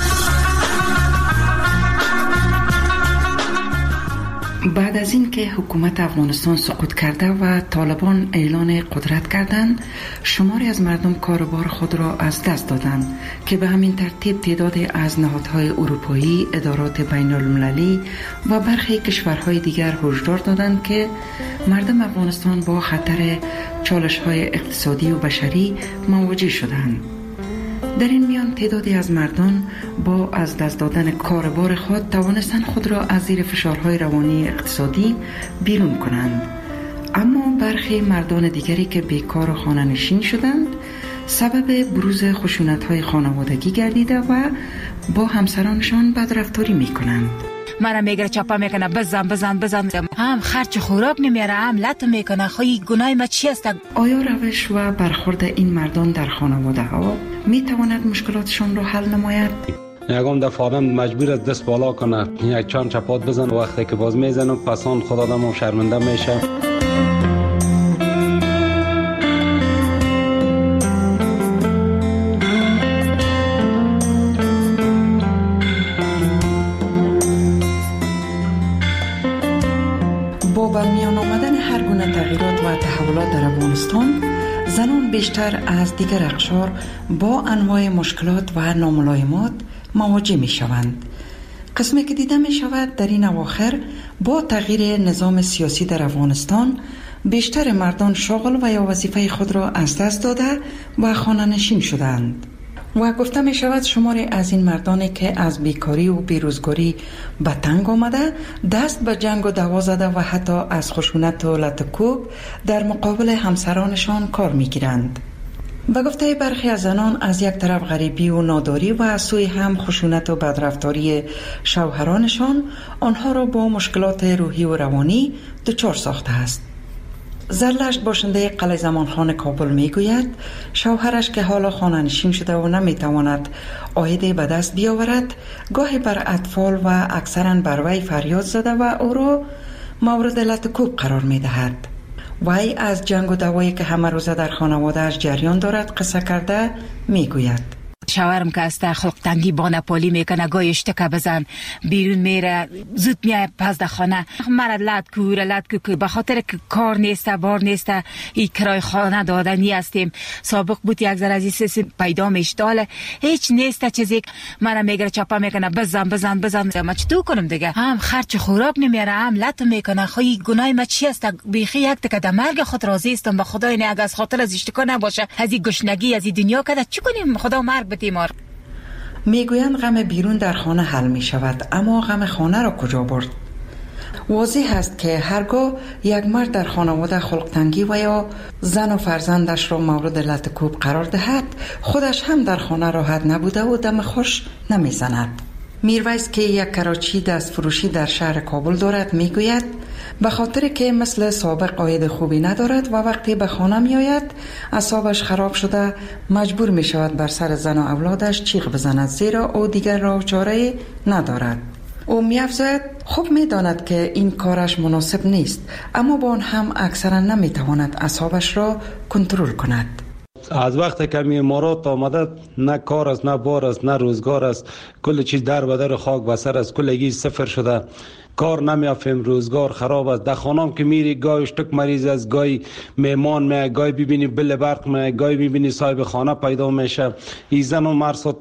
بعد از اینکه حکومت افغانستان سقوط کرده و طالبان اعلان قدرت کردند، شماری از مردم کاروبار خود را از دست دادند که به همین ترتیب تعدادی از نهادهای اروپایی، ادارات بین المللی و برخی کشورهای دیگر هشدار دادند که مردم افغانستان با خطر چالش‌های اقتصادی و بشری مواجه شدند. در این میان تعدادی از مردم با از دست دادن کاربار خود توانستند خود را از زیر فشارهای روانی اقتصادی بیرون کنند. اما برخی مردان دیگری که بیکار و خانه نشین شدند سبب بروز خشونت‌های خانوادگی گردیده و با همسرانشان بدرفتاری می‌کنند. مرا میگره چپا میکنه بزن هم خرچ خوراک نمیاره هم لط میکنه. خواهی گناه ما چی است؟ آیا روش و برخورد این مردان در خانواده ها میتواند مشکلاتشان را حل نماید؟ یکم دفعه آدم مجبور است دست بالا کنه، یک چند چپات بزن، وقتی که باز میزنه پسان خود آدم شرمنده میشه. با برمیان آمدن هر گونه تغییرات و تحولات در افغانستان، زنان بیشتر از دیگر اقشار با انواع مشکلات و ناملایمات مواجه می شوند. قسمی که دیده می شود در این اواخر با تغییر نظام سیاسی در افغانستان، بیشتر مردان شغل و یا وظیفه خود را از دست داده و خانه نشین شدند. و گفته می شود شماری از این مردانی که از بیکاری و بیروزگاری به تنگ آمده دست به جنگ و دعوا زده و حتی از خشونت و لطکوب در مقابل همسرانشان کار می گیرند. به گفته برخی از زنان از یک طرف غریبی و ناداری و از سوی هم خشونت و بدرفتاری شوهرانشان آنها را با مشکلات روحی و روانی دچار ساخته است. زرلشت باشنده قلعه زمانخان کابل میگوید شوهرش که حالا خانه‌نشین شده و نمیتواند عایدی به دست بیاورد گاهی بر اطفال و اکثرا بر وی فریاد زده و او را مورد لطکوب قرار میدهد. وی از جنگ و دوایی که همه روزه در خانواده‌اش جریان دارد قصه کرده میگوید شوهرم که است خلق تنگی با نپالی میکنه، گاهی اشتکه بزن بیرون میره، زود میای پس در خانه مرا لد کو به خاطر که کار نیسته بار نیسته، این کرای خانه دادنی هستیم. سابق بود یک ذره از پیدا میشتاله هیچ نیسته چیزی مرا میگره چپا میکنه بزن ما چطور کنم دیگه؟ هم خرچ خوراک نمیاره، هم لط میکنه. خواهی گناه ما چی است؟ بیخی یک تکه در مرگ خود راضی استم به خدای نه اگه از خاطر از اشتکا نباشه از این گشنگی از این دنیا کده چی کنیم؟ خدا مرگ بتیمار. میگویند غم بیرون در خانه حل می شود، اما غم خانه را کجا برد؟ واضح است که هرگاه یک مرد در خانواده خلق تنگی و یا زن و فرزندش را مورد لطکوب قرار دهد خودش هم در خانه راحت نبوده و دم خوش نمی زند. میرویس که یک کراچی دست فروشی در شهر کابل دارد میگوید به خاطر که مثل سابق عاید خوبی ندارد و وقتی به خانه می آید اعصابش خراب شده مجبور می شود بر سر زن و اولادش چیغ بزند زیرا او دیگر راه و چاره ندارد. او می افزاید خوب می داند که این کارش مناسب نیست، اما با آن هم اکثرا نمی تواند اعصابش را کنترل کند. از وقتی که امارات آمده نه کار است نه بار است نه روزگار است، کل چیز در بدر خاک بسر است، کلگی صفر شده، کار نمیافیم، روزگار خراب است. در خانم که میری گاهی اشتک مریض است، گاهی میمان می، گاهی ببینی بل برق می، گاهی ببینی صاحب خانه پیدا میشه. این زن و مرد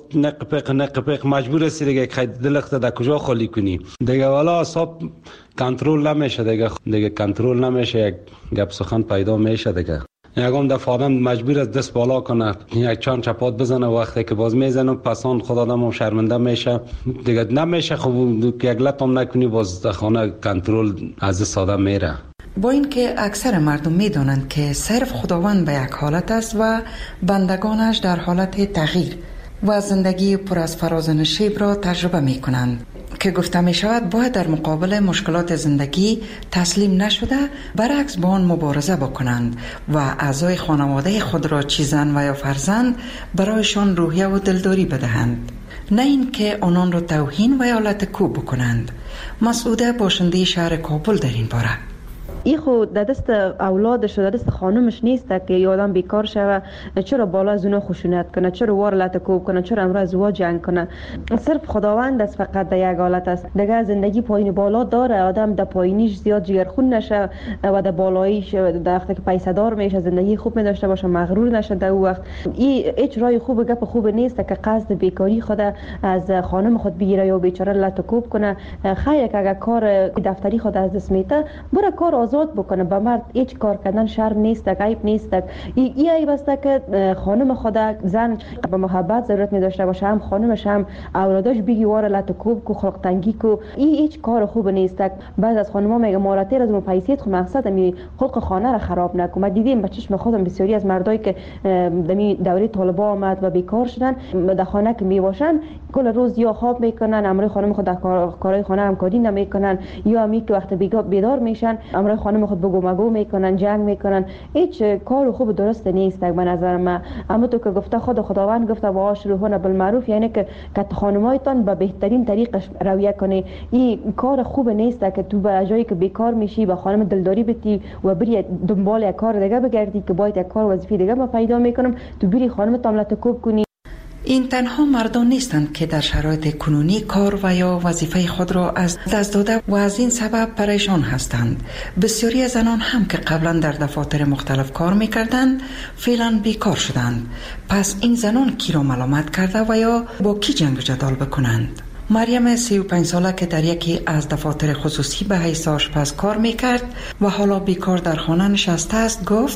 نقپق مجبور است دیگه خید دلخت در کجا خالی کنی دیگه، والا حساب کنترل نمیشه دیگه کنترل نمیشه، یک گپ سخن پیدا میشه دیگه. یکم دفعه آدم مجبور است دست بالا کنه، یک چند چپات بزنه، وقتی که باز میزنه پسان خود آدم شرمنده میشه دیگه، نمیشه خب یک لطم نکنی باز در خانه کنترل از ساده میره. با اینکه اکثر مردم میدونند که صرف خداوند به یک حالت است و بندگانش در حالت تغییر و زندگی پر از فراز و نشیب را تجربه میکنند که گفته می شود باید در مقابل مشکلات زندگی تسلیم نشده برعکس با آن مبارزه بکنند و اعضای خانواده خود را چه زن و یا فرزند برایشان روحیه و دلداری بدهند، نه این که آنان را توهین و یا لطکوب بکنند. مسعوده باشنده شهر کابل در این باره ای خود در دست اولادش و در دست خانمش نیست که یه آدم بیکار شوه چرا بالا از اونا خشونت کنه، چرا وار لطکوب کنه، چرا امروز ازدواج جنگ کنه. صرف خداوند است فقط در یک حالت است دیگه. زندگی پایین بالا داره، آدم در پایینیش زیاد جگرخون نشه و در بالاییش در وقتی که پیسه دار میشه زندگی خوب می داشته باشه مغرور نشه در اون وقت. این هیچ راه خوب گپ خوب نیست که قصد بیکاری خود از خانم خود بگیره یا بیچاره لطکوب کنه. خیر که اگر کار دفتری خود از دست میته بره کار آزاد بکنه. به مرد هیچ کار کردن شرم نیست، عیب نیست. این عیب است که خانم خود زن به محبت ضرورت می داشته باشه، هم خانمش هم اولادش بگی واره لطکوب کو خلق تنگی کو. این هیچ کار خوب نیست. بعض از خانم‌ها میگه ماراتر از پیسیت خو مقصد می خلق خانه را خراب نکن. ما دیدیم به چشم خودم بسیاری از مردایی که دمی دوره طالبا آمد و بیکار شدن در خانه که می باشن کل روز یا خواب میکنن، امروی خانم خود در کارهای خانه همکاری نمیکنن، یا می که وقت بیدار میشن امروی خانم خود بگو مگو میکنن، جنگ میکنن. هیچ کار خوب درست نیست به نظر من. اما تو که گفته خداوند گفته و آشروهن بالمعروف، یعنی که خانمایتان به بهترین طریقش رویه کنی. این کار خوب نیست که تو به جایی که بیکار میشی به خانم دلداری بتی و بری دنبال یک کار دیگه بگردی که باید یک کار وظیفه دیگه ما پیدا میکنم تو بری خانم تاملتکوب کنی. این تنها مردان نیستند که در شرایط کنونی کار و یا وظیفه خود را از دست داده و از این سبب پریشان هستند. بسیاری از زنان هم که قبلا در دفاتر مختلف کار میکردند فعلا بیکار شدند. پس این زنان کی را ملامت کرده و یا با کی جنگ و جدال بکنند؟ مریم 35 ساله که در یکی از دفاتر خصوصی به حیث آشپز کار میکرد و حالا بیکار در خانه نشسته است گفت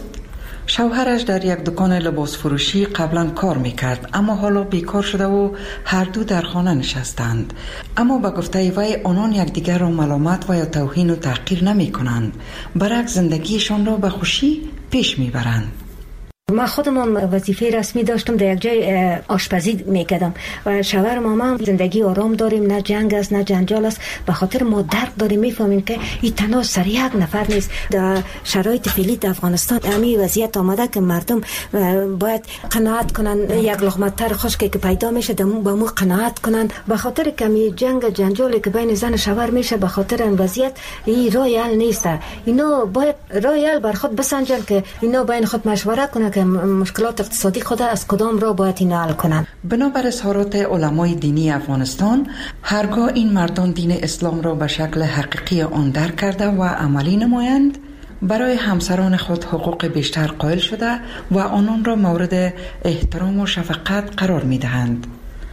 شوهرش در یک دکان لباس فروشی قبلا کار میکرد اما حالا بیکار شده و هر دو در خانه نشستند. اما به گفته وی آنان یکدیگر را ملامت و یا توهین و تحقیر نمی کنند، برعکس زندگیشان را به خوشی پیش میبرند. من خودم وظیفه رسمی داشتم، در یک جای آشپزی میکردم و شوهر مامان زندگی آرام داریم، نه جنگ است نه جنجال است، به خاطر ما درک داریم، میفهمیم که این تنها سر یک نفر نیست. در شرایط فعلی در افغانستان همین وضعیت آمده که مردم باید قناعت کنن، یک لقمه تر خشکی که پیدا میشه به مو قناعت کنن، به خاطر کمی جنگ جنجالی که بین زن و شوهر میشه، به خاطر این وضعیت این راه حل نیست. اینا باید راه حل بر خود بسنجن که اینا بین خود مشوره کنن که مشکلات اقتصادی خود از کدام را باید این حل کنن. بنابر اظهارات علمای دینی افغانستان، هرگاه این مردان دین اسلام را به شکل حقیقی آن درک کرده و عملی نمایند، برای همسران خود حقوق بیشتر قائل شده و آنان را مورد احترام و شفقت قرار می دهند.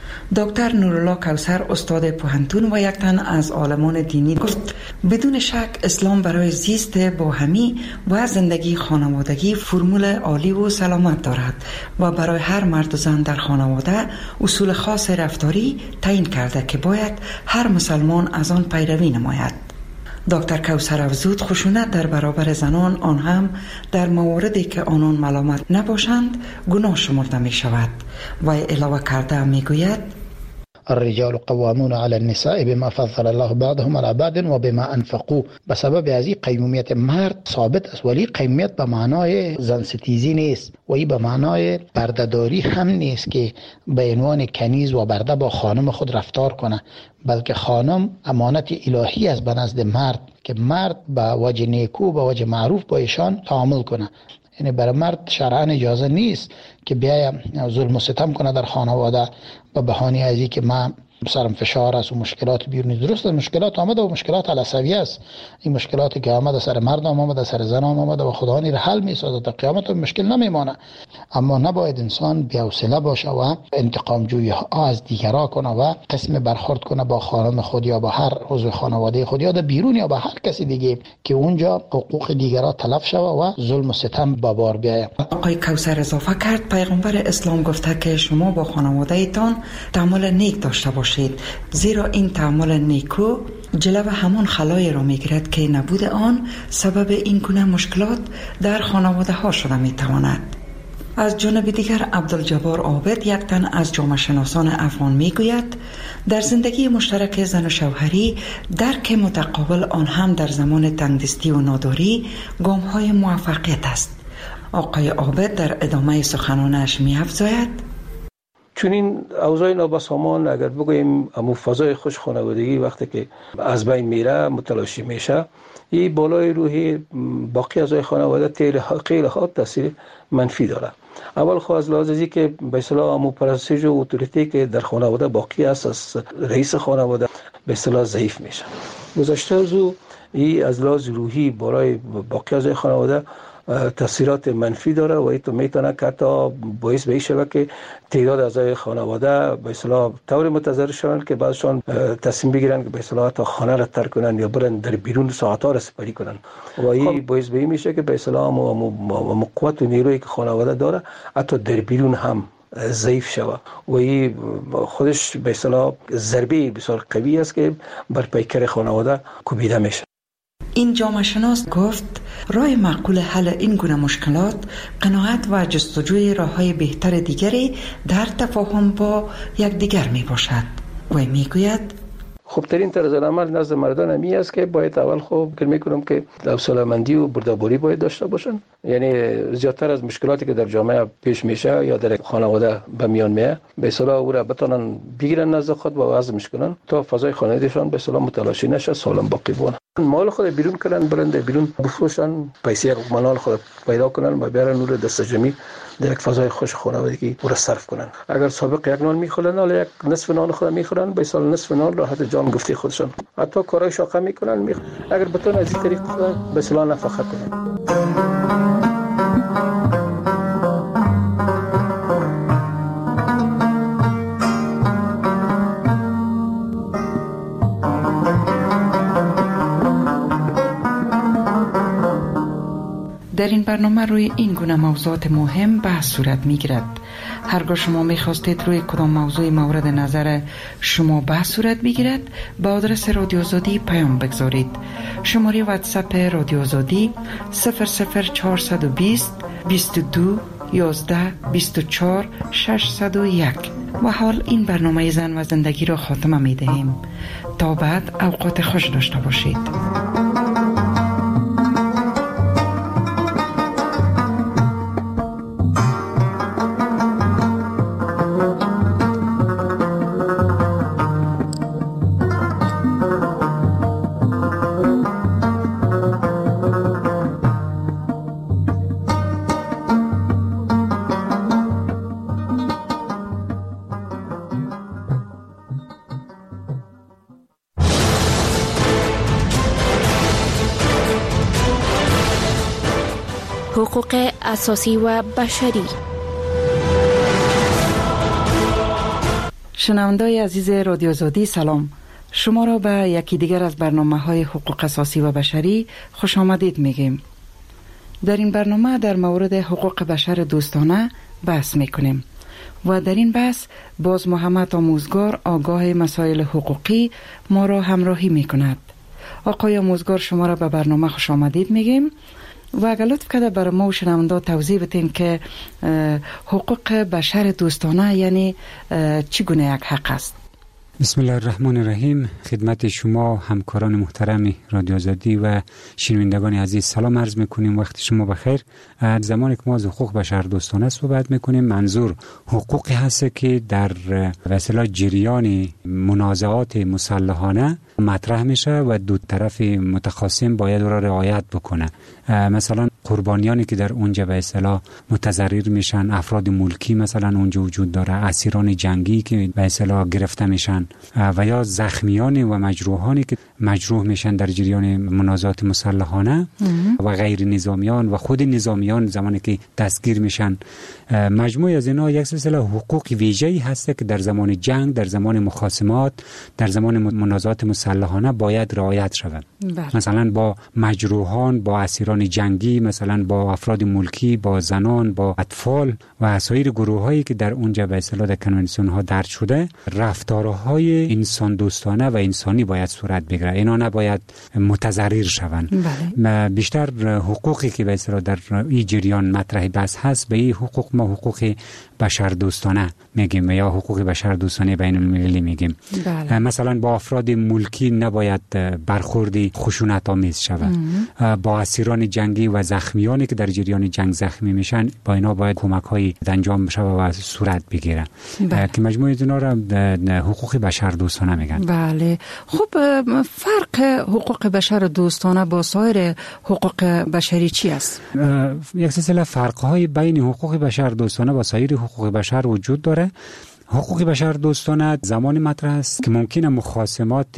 دکتر نورالله کوثر، استاد پوهنتون و یک تن از عالمان دینی، گفت بدون شک اسلام برای زیست باهمی و زندگی خانوادگی فرمول عالی و سلامت دارد و برای هر مرد و زن در خانواده اصول خاص رفتاری تعیین کرده که باید هر مسلمان از آن پیروی نماید. دکتر کوثر افزود خشونت در برابر زنان، آن هم در مواردی که آنان ملامت نباشند، گناه شمرده می شود و علاوه کرده می گوید الرجال قوامون على النساء بما فضل الله بعضهم على بعض و بما انفقوا. به سبب از این قیمومیت مرد ثابت است، ولی قیمومیت به معنای زن ستیزی نیست و این به معنای بردهداری هم نیست که به عنوان کنیز و برده با خانم خود رفتار کنه، بلکه خانم امانت الهی است به نزد مرد که مرد به وجه نیکو به وجه معروف با ایشان تعامل کنه. یعنی برای مرد شرعاً اجازه نیست که بیاید ظلم و ستم کنه در خانواده به بهانه از این که من سرم فشار است و مشکلات بیرونی. درست مشکلات آمده و مشکلات علصوی است، این مشکلاتی که آمده سر مرد آمده سر زن آمده و خدا را حل می‌سازد تا قیامت مشکل نمیمانه. اما نباید انسان بی‌حوصله باشه و انتقام جویی ها از دیگران کنه و قسم برخورد کنه با خانم خود یا با هر عضو خانواده خود یا در بیرون یا با هر کسی دیگه که اونجا حقوق دیگران تلف شوه و ظلم و ستم به بار بیاید. آقای کوثر اضافه کرد پیغمبر اسلام گفته که شما با خانواده‌تان تعامل نیک داشته باشید، زیرا این تعامل نیکو جلو همان خلای را میگیرد که نبود آن سبب این گونه مشکلات در خانواده ها شده میتواند. از جانب دیگر عبدالجبار عابد، یک تن از جامعه شناسان افغان، میگوید در زندگی مشترک زن و شوهری درک متقابل، آن هم در زمان تنگدستی و ناداری، گام های موفقیت است. آقای عابد در ادامه سخنانش می‌افزاید چون این اوضاع نابسامان اگر بگوییم امو فضای خوش خانوادگی وقتی که از بین میره متلاشی میشه، این بالای روحی باقی اعضای خانواده خیلی ها تاثیر منفی داره. اول خواهد از لحاظ ازی که به اصطلاح امو پرستش و اتوریتی که در خانواده باقی است از رئیس خانواده به اصطلاح ضعیف میشه. گذشته از او این از لحاظ روحی برای باقی اعضای خانواده تاثیرات منفی داره و این تو میتونه که تا باعث به این شود که تعداد اعضای خانواده به اصطلاح طور متضرر شوند که بعضشان تصمیم بگیرن که به اصطلاح تا خانه را ترک کنن یا برن در بیرون ساعت‌ها را سپری کنن و این باعث به این میشه که به اصطلاح قوت و نیرویی که خانواده داره حتی در بیرون هم ضعیف شوه و این خودش به اصطلاح ضربه بسیار قوی است که بر پیکر خانواده کوبیده میشه. این جامعه شناس گفت راه معقول حل این گونه مشکلات قناعت و جستجوی راه‌های بهتر دیگری در تفاهم با یکدیگر می باشد و می گوید خوبترین طرز عمل نزد مردان همی است که باید اول خوب فکر میکنم که حوصله‌مندی و بردباری باید داشته باشن. یعنی زیادتر از مشکلاتی که در جامعه پیش میشه یا در خانواده به میان میاد به اصطلاح او را بتونن بگیرن نزد خود و وضعش کنن تا فضای خانوادهشان به اصطلاح متلاشی نشه، سالم باقی بمونه. مال خود بیرون کنن، برند بیرون بفروشن، پیسه مال خود پیدا کنن و بیارن نور دست جمعی در یک فضای خوش خانوادگی او را صرف کنن. اگر سابق یک نان میخورن حالا یک نصف نان خود میخورن، به سال نصف نان راحت جان گفته خودشان حتی کارهای شاقه میکنن. اگر بتون از این طریق به اصطلاح نفقه کنن. در این برنامه روی این گونه موضوعات مهم بحث صورت می گیرد. هرگاه شما می خواستید روی کدام موضوع مورد نظر شما بحث صورت بگیرد به آدرس رادیو آزادی پیام بگذارید. شماره واتساپ رادیو آزادی 00420 22 11 24 601. و حال این برنامه زن و زندگی را خاتمه می دهیم. تا بعد اوقات خوش داشته باشید. حقوق اساسی و بشری. شنوندای عزیز رادیو آزادی سلام. شما را به یکی دیگر از برنامه‌های حقوق اساسی و بشری خوش آمدید میگیم. در این برنامه در مورد حقوق بشر دوستانه بحث میکنیم و در این بحث باز محمد آموزگار آگاه مسائل حقوقی ما را همراهی میکند. آقای آموزگار شما را به برنامه خوش آمدید میگیم و اگر لطف کرده برای ما و شنونده توضیح بدین که حقوق بشر دوستانه یعنی چگونه یک حق است؟ بسم الله الرحمن الرحیم. خدمت شما همکاران محترم رادیو آزادی و شنوندگان عزیز سلام عرض میکنیم. وقت شما بخیر. زمانی که ما از حقوق بشر دوستانه صحبت میکنیم منظور حقوقی هست که در وسیله جریان منازعات مسلحانه مطرح میشه و دو طرف متخاصم باید را رعایت بکنه. مثلا قربانیانی که در اونجا به اصطلاح متضرر میشن، افراد ملکی مثلا اونجا وجود داره، اسیران جنگی که به اصطلاح گرفته میشن و یا زخمیان و مجروحانی که مجروح میشن در جریان منازعات مسلحانه و غیر نظامیان و خود نظامیان زمانی که دستگیر میشن. مجموعه از اینا یک سلسله حقوق ویژه‌ای هست که در زمان جنگ، در زمان مخاصمات، در زمان منازعات مسلحانه باید رعایت شود. مثلا با مجروحان، با اسیران جنگی، مثلا با افراد ملکی، با زنان، با اطفال و سایر گروه‌هایی که در اونجا به اصطلاح در کنوانسیون ها درج شده، رفتارهای انسان دوستانه و انسانی باید صورت بگیره. اینا نباید متضرر شوند. بیشتر حقوقی که به اصطلاح در این جریان مطرح بحث هست به این حقوق ما حقوق بشر دوستانه میگیم یا حقوق بشر دوستانه بین المللی میگیم. مثلا با افراد ملکی نباید برخوردی خشونت آمیز شود. با اسیران جنگی و زخمیانی که در جریان جنگ زخمی میشن با اینا باید کمک های انجام بشه و صورت بگیره که مجموعه اینا را حقوق بشر دوستانه میگن. بله. خب فرق حقوق بشر دوستانه با سایر حقوق بشری چی است؟ یک سلسله فرق های بین حقوق بشر دوستانه و سایر حقوق بشر وجود داره. حقوق بشر دوستانه زمانی مطرح است که ممکنه مخاصمات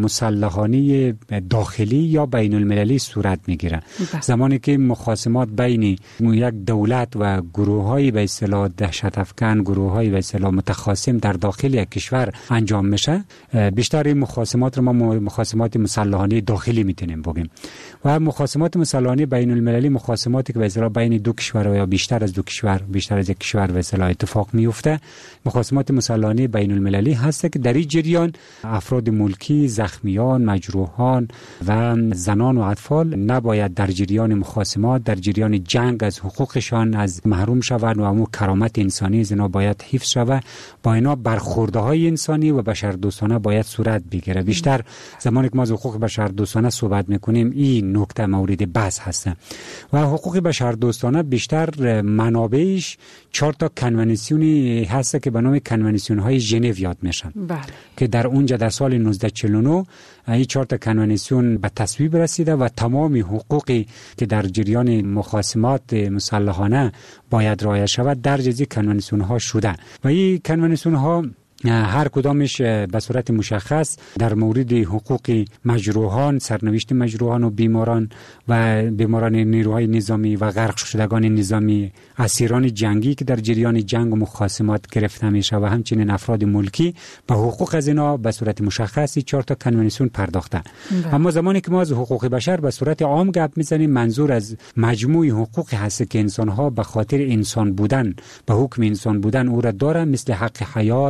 مسلحانه داخلی یا بین المللی صورت میگیره. زمانی که مخاصمات بین یک دولت و گروه‌های به اصطلاح دهشت افکن، گروه‌های به اصطلاح متخاصم در داخل یک کشور انجام میشه، بیشتر این مخاصمات رو ما مخاصمات مسلحانه داخلی میتونیم بگیم. و مخاصمات مسلحانه بین المللی مخاصماتی که به اصطلاح بین دو کشور یا بیشتر از دو کشور، بیشتر از یک کشور به اصطلاح اتفاق میفته. مخاصمات مسلحانه بین المللی هست که در این جریان افراد ملکی، زخمیان، مجروحان و زنان و اطفال نباید در جریان مخاصمات، در جریان جنگ از حقوقشان از محروم شوند و امو کرامت انسانی از اینا باید حفظ شود. با اینا برخوردهای انسانی و بشر دوستانه باید صورت بگیره. بیشتر زمانی که ما از حقوق بشر دوستانه صحبت میکنیم این نکته مورد بحث هست. و حقوق بشر دوستانه بیشتر منابعش 4 تا کنوانسیونی هست که به نام کنوانسیون های ژنو یاد میشن. که در اونجا در سال 1949 این 4 تا کنوانسیون به تصویب رسیده و تمام حقوقی که در جریان مخاصمات مسلحانه باید رعایت شود در جزی کنوانسیون ها شده و این کنوانسیون ها هر کدامش به صورت مشخص در مورد حقوق مجروحان، سرنوشت مجروحان و بیماران و بیماران نیروهای نظامی و غرق شدگان نظامی، اسیران جنگی که در جریان جنگ و مخاصمات گرفته میشه و همچنین افراد ملکی به حقوق از اینا به صورت مشخصی 4 تا کنوانسیون پرداخته. اما زمانی که ما از حقوق بشر به صورت عام گپ میزنیم منظور از مجموعی حقوقی هست که انسان ها به خاطر انسان بودن، به حکم انسان بودن او را دارن، مثل حق حیات،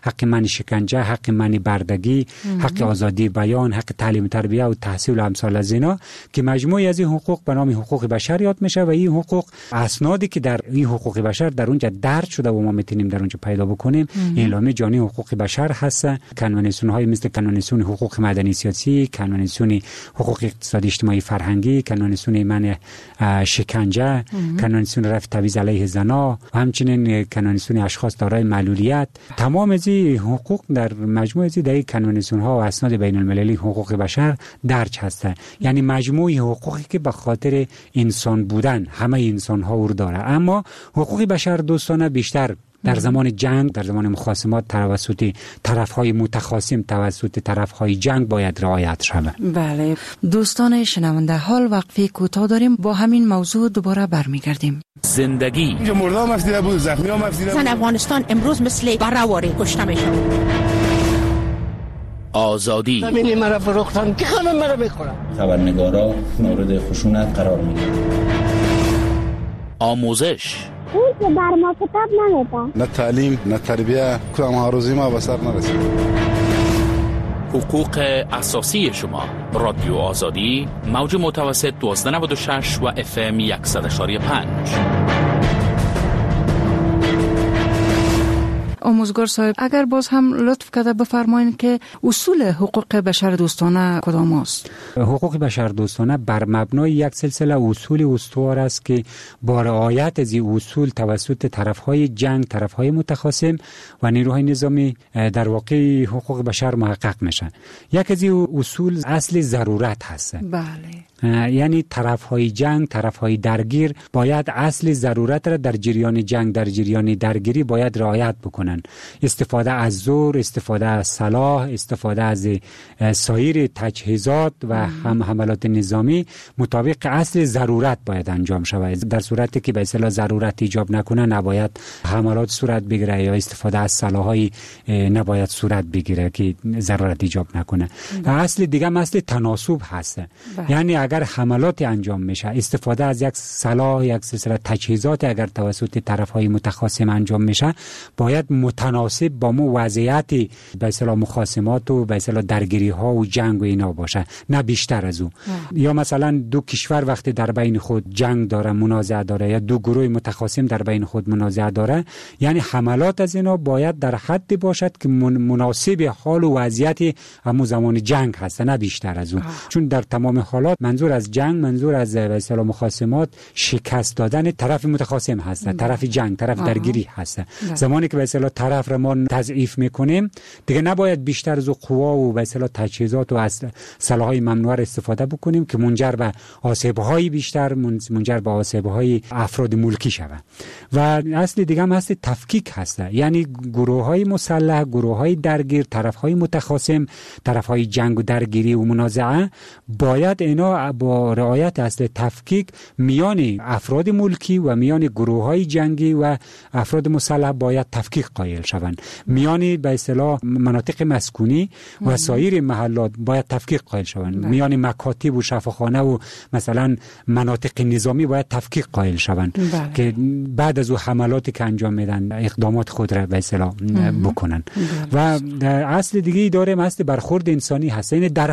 حق من شکنجه، حق من بردگی، حق آزادی بیان، حق تعلیم تربیه و تحصیل و امثال از اینا که مجموعی از این حقوق به نام حقوق بشر یاد میشه و این حقوق اسنادی که در این حقوق بشر در اونجا درج شده و ما میتونیم در اونجا پیدا بکنیم اعلامیه جهانی حقوق بشر هست، کنوانسیون های مثل کنوانسیون حقوق مدنی سیاسی، کنوانسیون حقوق اقتصادی اجتماعی فرهنگی، کنوانسیون من شکنجه، کنوانسیون رفع تبعیض علیه زنان و همچنین کنوانسیون اشخاص دارای معلولیت. تمام از این حقوق در مجموعه از این کنوانسیون ها و اسناد بین المللی حقوق بشر درج هست. یعنی مجموعه حقوقی که به خاطر انسان بودن همه انسان ها رو داره، اما حقوق بشر دوستانه بیشتر در زمان جنگ، در زمان مخاصمات توسط طرف‌های متخاصم، توسط طرف‌های جنگ باید رعایت شود. بله دوستان شنونده، حال وقفه کوتاه داریم، با همین موضوع دوباره برمیگردیم. زندگی اینجا مردم افزیده بود، زخمی هم افزیده بود. افغانستان امروز مثل برآوری کشته میشه. آزادی همین مرا فروختن که خانم مرا بخورن. خبرنگارا مورد خشونت قرار میگیرن. آموزش اون که بر ما کتاب نمیدن، نه تعلیم نه تربیه، کدام هاروزی ما به سر نرسید. حقوق اساسی شما. رادیو آزادی، موج متوسط 1296 و FM 100.5. آموزگار صاحب، اگر باز هم لطف کرده بفرمایید که اصول حقوق بشر دوستانه کدام است؟ حقوق بشر دوستانه بر مبنای یک سلسله اصول استوار است که با رعایت از این اصول توسط طرفهای جنگ، طرفهای متخاصم و نیروهای نظامی در واقع حقوق بشر محقق میشن. یک از این اصول اصل ضرورت هست. بله. یعنی طرفهای جنگ، طرفهای درگیر باید اصل ضرورت را در جریان جنگ، در جریان درگیری باید رعایت بکنن. استفاده از زور، استفاده از سلاح، استفاده از سایر تجهیزات و هم حملات نظامی مطابق اصل ضرورت باید انجام شود. در صورتی که به اصطلاح ضرورت ایجاب نکنه نباید حملات صورت بگیره یا استفاده از سلاح‌های نباید صورت بگیره که ضرورت ایجاب نکنه. اصل دیگه اصل تناسب هست. یعنی اگر حملات انجام میشه، استفاده از یک سلاح، یک سلسله تجهیزات اگر توسط طرف‌های متخاصم انجام میشه، باید متناسب با مو وضعیت به اصطلاح مخاصمات و به اصطلاح درگیری ها و جنگ و اینا باشه، نه بیشتر از او. یا مثلا دو کشور وقتی در بین خود جنگ داره، منازعه داره، یا دو گروه متخاصم در بین خود منازعه داره، یعنی حملات از اینا باید در حدی باشد که مناسب حال و وضعیت همون زمان جنگ هست، نه بیشتر از او. چون در تمام حالات منظور از جنگ، منظور از به اصطلاح مخاصمات شکست دادن طرف متخاصم هست، طرف جنگ، طرف درگیری هست. زمانی که به اصطلاح طرف را ما تضعیف میکنیم، دیگه نباید بیشتر از قوا و به اصطلاح تجهیزات و سلاح‌های ممنوعه استفاده بکنیم که منجر به آسیب‌های بیشتر، منجر به آسیب‌های افراد ملکی شود. و اصل دیگه هم هست تفکیک هست، یعنی گروه‌های مسلح، گروه‌های درگیر، طرف‌های متخاصم، طرف‌های جنگ و درگیری و منازعه باید اینا با رعایت اصل تفکیک میان افراد ملکی و میان گروه‌های جنگی و افراد مسلح باید تفکیک قائل شوند. میان به اصطلاح مناطق مسکونی و سایر محلات باید تفکیک قائل شوند. میان مکاتب و شفاخانه و مثلا مناطق نظامی باید تفکیک قائل شوند که بعد از او حملاتی که انجام میدن اقدامات خود را به اصطلاح بکنن. و اصل دیگه ای داره، اصل برخورد انسانی هست. یعنی در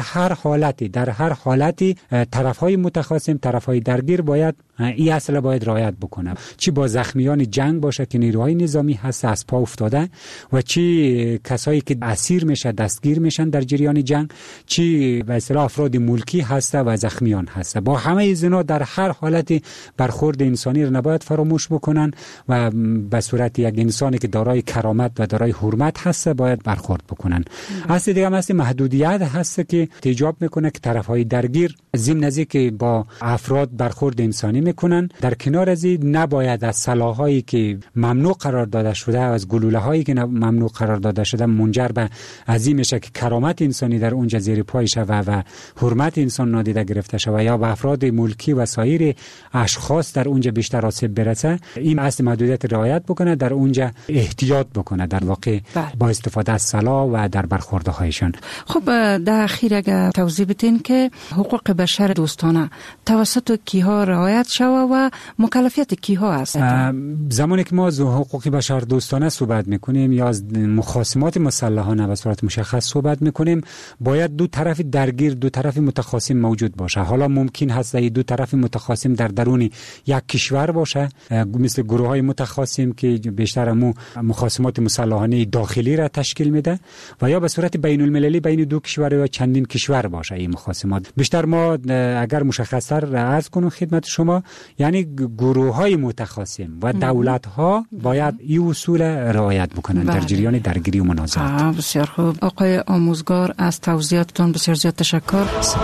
هر حالتی طرفهای متخاصم، طرفهای درگیر باید این اصل باید رعایت بکنه. چی با زخمیان جنگ باشه که نیروهای نظامی هست از پا افتاده، و چی کسایی که اسیر میشه، دستگیر میشن در جریان جنگ، چی به اصطلاح افراد ملکی هست و زخمیان هست. با همه اینا در هر حالتی برخورد انسانی رو نباید فراموش بکنن و به صورت یک انسانی که دارای کرامت و دارای حرمت هست باید برخورد بکنن. اصل دیگه هم اصل محدودیت هست که ایجاب میکنه که طرفهای درگیر ضمن از که با افراد برخورد انسانی میکنن، در کنار از این نباید از سلاحایی که ممنوع قرار داده شده، از گلوله هایی که ممنوع قرار داده شده منجر به عظیم میشه که کرامت انسانی در اونجا زیر پای شود و حرمت انسان نادیده گرفته شود یا به افراد ملکی و سایر اشخاص در اونجا بیشتر آسیب برسه. این اصل محدودیت رعایت بکنه، در اونجا احتیاط بکنه در واقع با استفاده از سلاح و در برخوردهایشان. خب در اخیر اگر توضیح بدین که حقوق بشر بشر دوستانه توسط کیها رعایت شود و مکلفیت کیها است؟ زمانی که ما از حقوق بشر دوستانه صحبت میکنیم یا از مخاصمات مسلحانه به صورت مشخص صحبت میکنیم، باید دو طرف درگیر، دو طرف متخاصم موجود باشه. حالا ممکن هست دو طرف متخاصم در درون یک کشور باشه، مثل گروه های متخاصم که بیشتر مخاصمات مسلحانه داخلی را تشکیل میده، و یا به صورت بین المللی بین دو کشور یا چندین کشور باشه. این مخاصمات بیشتر ما اگر مشخص‌تر عرض کنم خدمت شما، یعنی گروه های متخاصم و دولت ها باید این اصول رعایت بکنن در جریان درگیری و منازعات. بسیار خوب آقای آموزگار، از توضیحاتتون بسیار زیاد تشکر.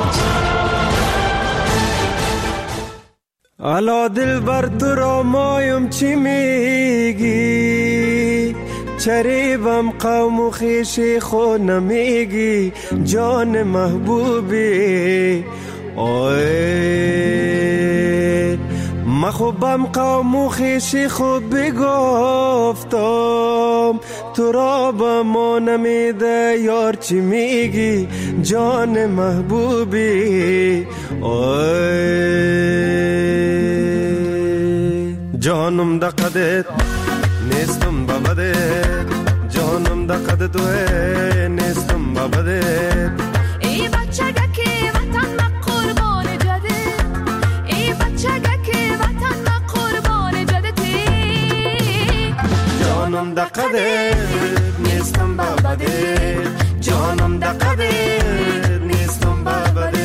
الا دل بر تو را مایم چی میگی، چریبم قوم و خیشی خود نمیگی، جان محبوبی اوه مخوبم قوم و خیشی خود بگفتم، تو را با ما نمیده یار چی میگی، جان محبوبی جانم دقدت نیستم ببدت، جانم دقدت توه نیستم ببدت. ای بچگه که وطن ما قربان جدت، ای بچگه که وطن ما قربان جدتی، جانم دقدت نیستم ببدت، جانم دقدت نیستم ببدت.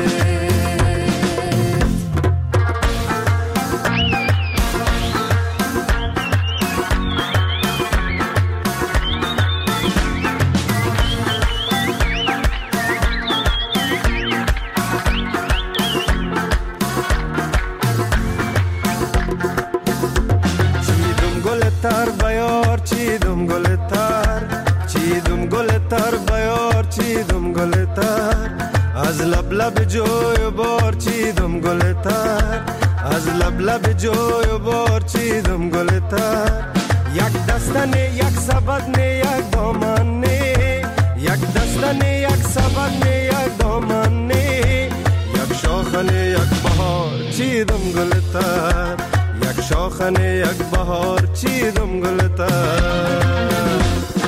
تر بیار چیدم گل تر، چیدم گل تر بیار چیدم گل تر، از لب لب جوی بار چیدم گل تر، از لب لب جوی بار چیدم گل تر. یک دستنه یک سبدنه یک دامنه، یک دستنه یک سبدنه یک دامنه، یک شاخنه یک بهار چیدم گل تر، یک شاخنه یک بهار چیدم گل تر.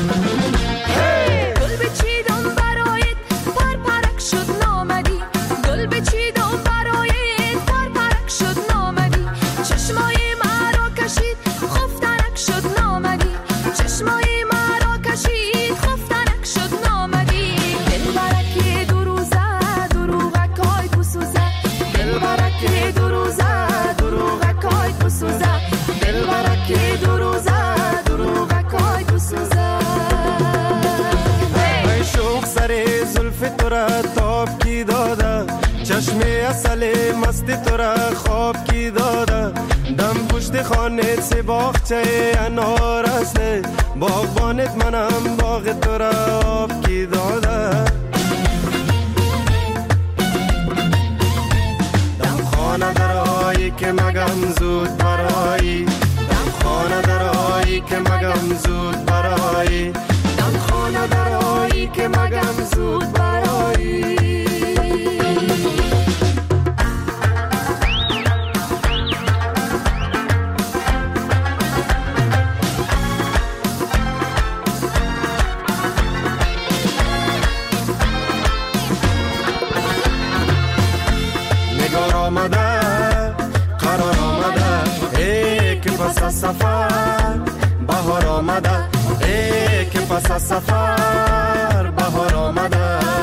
گل بچیدم برایت پر پرک شد نامدی، گل بچیدم برایت پر پرک شد نامدی، چشمای مرا کشید خفتنک شد نامدی، چشمای مرا کشید خفتنک شد نامدی. دل برکی دو روزه دروغکای پسوزه، دل برکی دو روزه دروغکای پسوزه، دل برکی دو روزه دروغکای پسوزه. ای شوق سر زلف تو را تاب کی داده، چشم اصل مست تو را خواب کی داده، دم پشت خانه سی باغچه انار است، باغبانت منم باغ تو را آب کی داده. دم خانه درایی که مگم زود برایی، دم خانه درایی که مگم زود برایی، دم خانه درایی که مگم زود برایی. نگار آمده قرار آمده، ای که پس از سفر بهار آمده، ای که پس از سفر بهار آمده.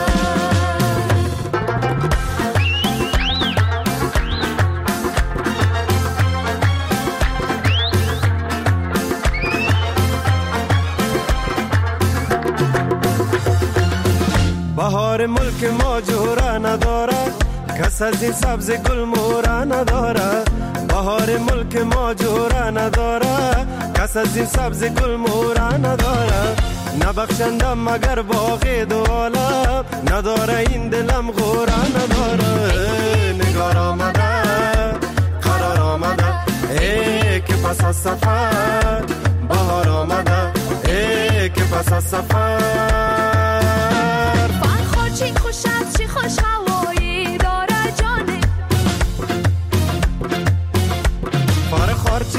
بهار ملک ما جورا نداره، کس از این سبز گل مورا نداره، بهار ملک ما جورا نداره، کس از این سبز گل مورا نداره. نبخشندم مگر باغ دو عالم، نداره این دلم غورا نداره. نگار آمده قرار آمده، ای که پس از سفر بهار آمده، ای که پس از سفر. چی خوش از چی خوش هوایی داره جان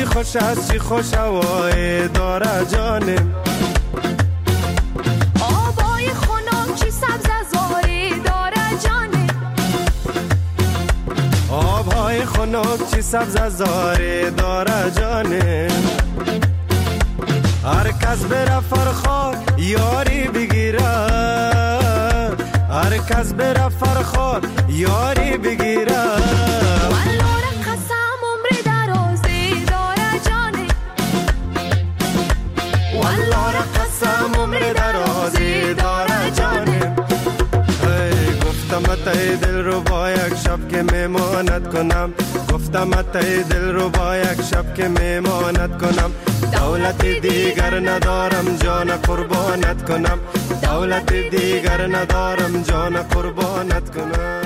چی خوش است چی خوش هوای داره جانم، آبای خنک چی سبز زاری داره جانم، آبهای خنک چی سبز زاری داره جانم. هر کس بره فرخار یاری بگیره، هر کس بره فرخار یاری بگیره. والله قسم عمر درازی داره جانم، والله قسم عمر درازی داره جانم. گفتم ای دل رو با یک شب که میمانت کنم، گفتم ای دل رو با یک شب که میمانت کنم. دولت دیگر ندارم جان قربانت کنم، دولت دیگر ندارم جان قربانت کنم.